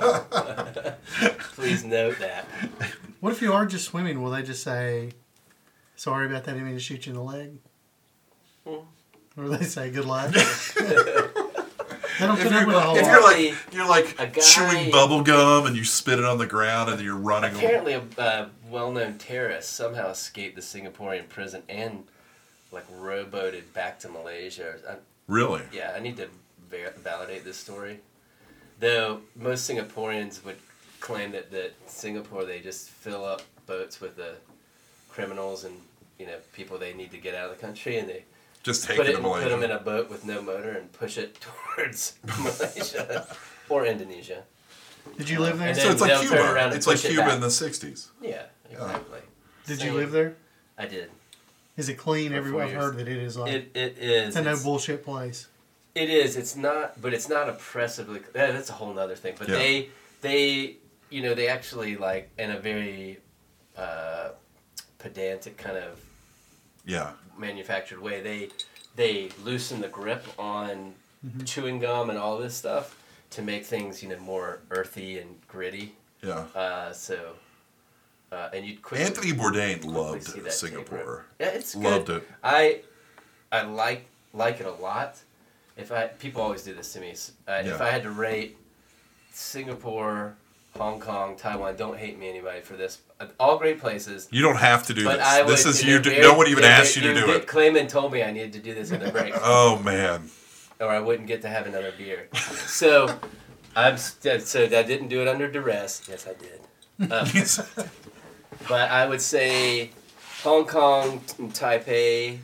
Please note that. What if you are just swimming? Will they just say, "Sorry about that, I didn't mean to shoot you in the leg"? Hmm. Or do they say, "Good luck"? They don't If put you're, up with a whole if lot. you're like you're like A guy- chewing bubble gum and you spit it on the ground and you're running. Apparently, a uh, well-known terrorist somehow escaped the Singaporean prison and like rowboated back to Malaysia. I, Really? yeah, I need to ver- validate this story. Though most Singaporeans would claim that, that Singapore, they just fill up boats with the criminals and, you know, people they need to get out of the country, and they Just take put it it to and put them in Malaysia. a boat with no motor and push it towards Malaysia or Indonesia. Did you live there? And So then it's like they'll turn around Cuba. and It's like push it Cuba back. in the sixties. Yeah, exactly. Did you Same. live there? I did. Is it clean? For Everyone four I've heard that it is like It it is. it's a no It's- bullshit place. It is. It's not, but it's not oppressively. That, that's a whole other thing. But Yeah. they, they, you know, they actually like in a very uh, pedantic kind of Yeah. manufactured way. They, they loosen the grip on chewing gum and all this stuff to make things, you know, more earthy and gritty. Yeah. Uh, so, uh, and you'd quickly Anthony Bourdain quickly loved see that Singapore. tape rip. Yeah, it's good. Loved it. I, I like like it a lot. If I people always do this to me. Uh, Yeah. If I had to rate Singapore, Hong Kong, Taiwan, don't hate me anybody for this. Uh, All great places. You don't have to do But this. I would, This is in you. a Do, very- no one even in a- asked you to in do a- it. Clayman told me I needed to do this in the break, Oh man. or I wouldn't get to have another beer. So, I'm st- so I didn't do it under duress. Yes, I did. Um, but I would say Hong Kong and Taipei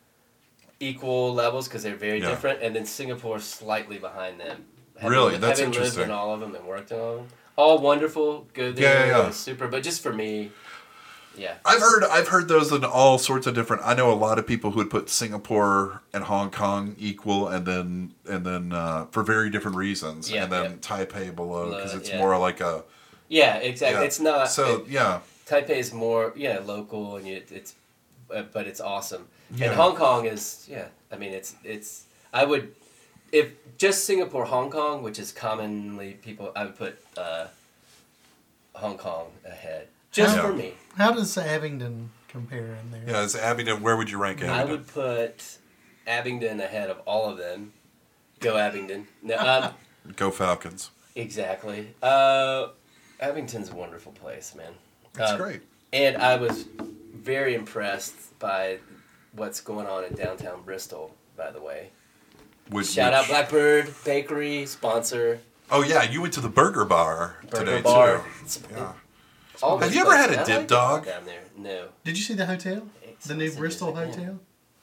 equal levels because they're very Yeah. different, and then Singapore slightly behind them. Having, Really? That's having lived interesting. in all of them and worked in all of them, all wonderful. Go there, Yeah, yeah, yeah. it was super. But just for me, yeah. I've heard I've heard those in all sorts of different. I know a lot of people who would put Singapore and Hong Kong equal, and then and then uh, for very different reasons, Yeah, and then yeah. Taipei below because Below, it's yeah. more like a Yeah, exactly. yeah. It's not. So it- yeah, Taipei is more, yeah, local, and you, it's, uh, but it's awesome. Yeah. And Hong Kong is, yeah, I mean, it's, it's. I would, if just Singapore, Hong Kong, which is commonly people, I would put uh, Hong Kong ahead, just Yeah. for me. How does Abingdon compare in there? yeah. Is Abingdon? Where would you rank I Abingdon? would put Abingdon ahead of all of them. Go Abingdon. No, um, Go Falcons. exactly. Uh, Abington's a wonderful place, man. That's Um, great. And I was very impressed by what's going on in downtown Bristol, by the way. Which, Shout out which- Blackbird Bakery, sponsor. Oh yeah, you went to the Burger Bar Burger today Bar. too. Yeah. All Have these you ever had places. a I dip like it dog? down there? No. Did you see the hotel? It's- The new it's a Bristol visit, yeah. Hotel?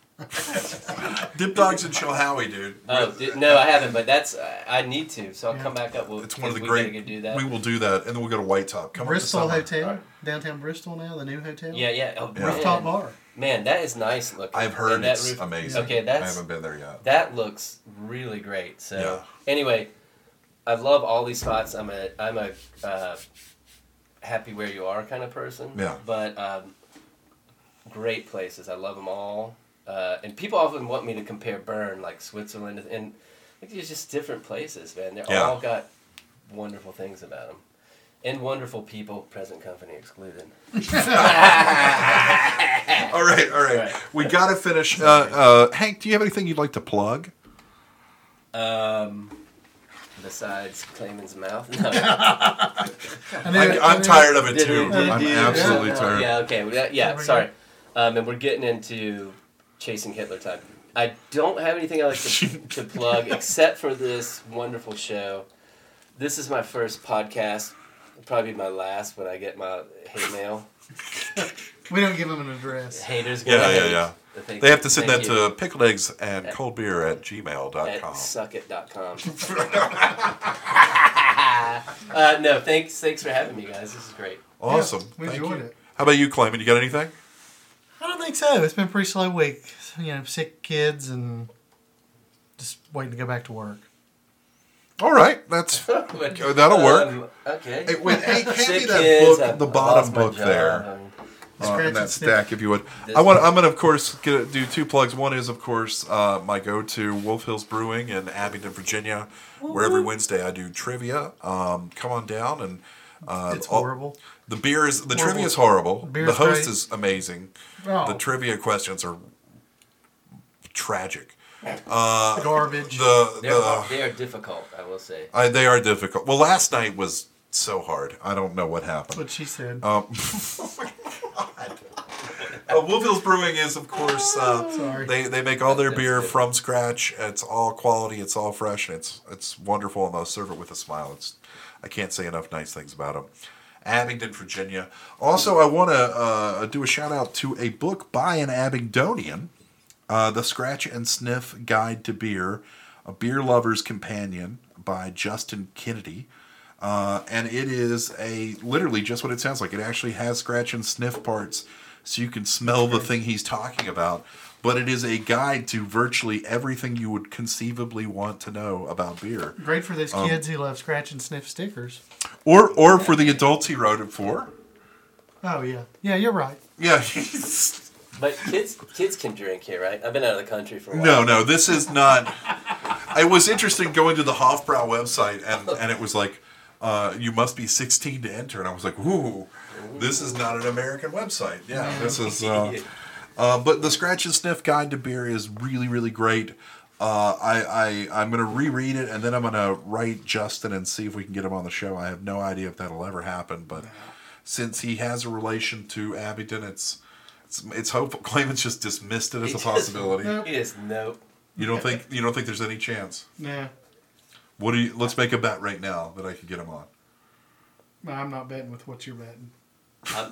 Dip Dogs in Chilhowie, dude. Oh di- no, I haven't, but that's I I need to. So I'll Yeah. come back up. We'll, It's one of the we great. gotta go do that. We will do that, and then we'll go to White Top. Come Bristol on, Hotel? Downtown Bristol now, the new hotel? yeah, yeah. Oh, Yeah. Rooftop man. bar. Man, that is nice looking. I've heard And that it's roof- amazing. Okay, that's I haven't been there yet. that looks really great. So Yeah. anyway, I love all these spots. I'm a I'm a uh, happy where you are kind of person. Yeah. But um, great places. I love them all. Uh, and people often want me to compare Bern, like Switzerland, and like, it's just different places, man. They're Yeah. all got wonderful things about them. And wonderful people, present company excluded. All right, all right. All right. We got to finish. Uh, uh, Hank, do you have anything you'd like to plug? Um, besides Clayman's mouth? No. I knew I'm, it- I'm I knew tired it. of it Did too. we- did I'm you- absolutely yeah, tired. Yeah, okay. well, that- There Yeah, we sorry. Um, and we're getting into chasing Hitler time. I don't have anything I like to, to plug except for this wonderful show. This is my first podcast. It'll probably be my last when I get my hate mail. We don't give them an address. Haters gonna Yeah, yeah, hate. yeah. Thank- They have to send thank that you. to pickled eggs and cold beer at gmail dot At com. suckit dot com. uh, no, thanks thanks for having me, guys. This is great. Awesome. we Thank enjoyed you. it. How about you, Clayman? You got anything? I don't think so. It's been a pretty slow week. You know, sick kids and just waiting to go back to work. All right. That's that'll work. Um, okay. Hey, wait, hey, hand me Sick that kids, book, I've the bottom lost my book job, there. and- Uh, Scratch in that and sniff. stack, if you would. This I want. one. I'm gonna, of course, get, do two plugs. One is, of course, uh, my go-to Wolf Hills Brewing in Abingdon, Virginia, where every Wednesday I do trivia. Um, come on down and. Uh, It's all- horrible. The beer is the Horrible. trivia is horrible. Beer's the host great. is amazing. Oh. The trivia questions are tragic. Uh, Garbage. the They're, the they are difficult, I will say. I, they are difficult. Well, last night was so hard. I don't know what happened. That's what she said. Um, Uh, Wolf Hills Brewing is, of course, uh, Sorry. they they make all their That's beer good. from scratch. It's all quality. It's all fresh. And it's it's wonderful, and they'll serve it with a smile. It's I can't say enough nice things about them. Abingdon, Virginia. Also, I want to uh, do a shout out to a book by an Abingdonian, uh, The Scratch and Sniff Guide to Beer, A Beer Lover's Companion by Justin Kennedy. Uh, and it is a literally just what it sounds like. It actually has scratch and sniff parts, so you can smell the thing he's talking about. But it is a guide to virtually everything you would conceivably want to know about beer, Great for those Um, kids who love scratch and sniff stickers. or or for the adults he wrote it for. Oh, yeah. Yeah, you're right. Yeah, he's, But kids, kids can drink here, right? I've been out of the country for a while. no, no, this is not. It was interesting going to the Hofbrau website, and and it was like, uh, you must be sixteen to enter, and I was like, ooh, this is not an American website. Yeah, this is. Uh, Uh, but the Scratch and Sniff Guide to Beer is really, really great. Uh, I, I, I'm going to reread it, and then I'm going to write Justin and see if we can get him on the show. I have no idea if that'll ever happen, but since he has a relation to Abingdon, it's it's, it's hopeful. Clayman's just dismissed it as a possibility. He is nope. You don't think you don't think there's any chance? Nah. What do you? Let's make a bet right now that I could get him on. I'm not betting with what you're betting. I'm,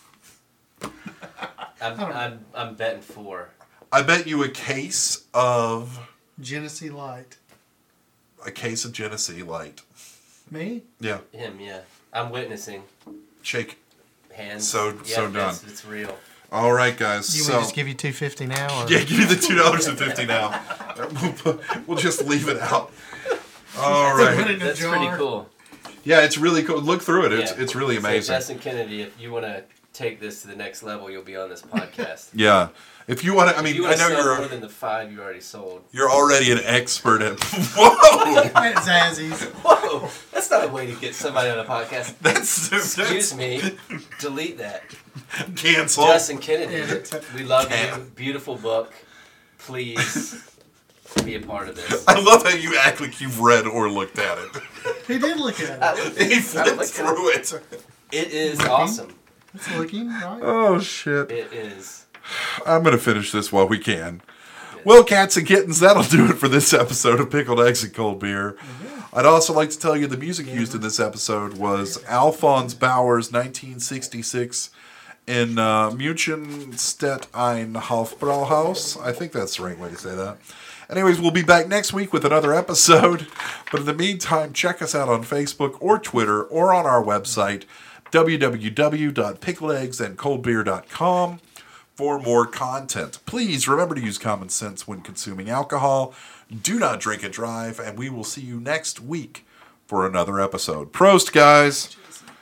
I'm, I'm, I'm betting four. I bet you a case of Genesee Light. a case of Genesee Light. Me? Yeah, Him, yeah. I'm witnessing. shake. Hands. So- yeah, so done. It's, it's real. All right, guys. You so, would just give you two fifty now? Or? Yeah, give me the two dollars and fifty now. We'll, put, we'll just leave it out. All Put right. it in a That's jar. pretty cool. Yeah, it's really cool. Look through it. It's Yeah. it's really So amazing. Justin Kennedy, if you want to take this to the next level, you'll be on this podcast. Yeah. If you want to, I If mean, you I want to know sell more you're than the five you already sold. you're already an expert at. Whoa, Zazzies. Whoa, that's not a way to get somebody on a podcast. that's Excuse that's me, delete that. cancel. Justin Kennedy, Yeah. we love Damn. you. Beautiful book. Please be a part of this. I love how you act like you've read or looked at it. He did look at I it. looked- He I flipped looked at through it. It is awesome. It's looking, right? Oh shit! It is. I'm gonna finish this while we can. Well, cats and kittens, that'll do it for this episode of Pickled Eggs and Cold Beer. I'd also like to tell you the music used in this episode was Alphonse Bauer's nineteen sixty-six in uh, Munchenstedt ein Hofbrauhaus. I think that's the right way to say that. Anyways, we'll be back next week with another episode. But in the meantime, check us out on Facebook or Twitter or on our website, w w w dot pickled eggs and cold beer dot com. For more content. Please remember to use common sense when consuming alcohol. Do not drink and drive, and we will see you next week for another episode. Prost, guys!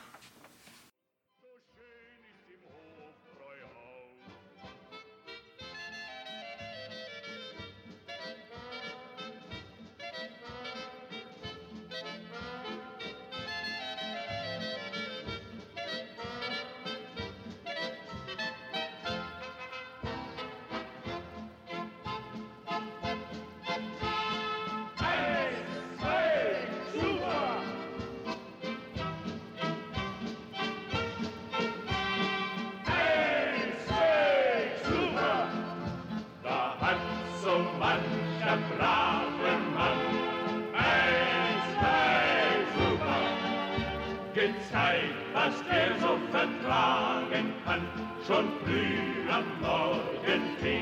Da hat so mancher brave Mann eins, zwei, super gezeigt, was er so vertragen kann. Schon früh am Morgen fing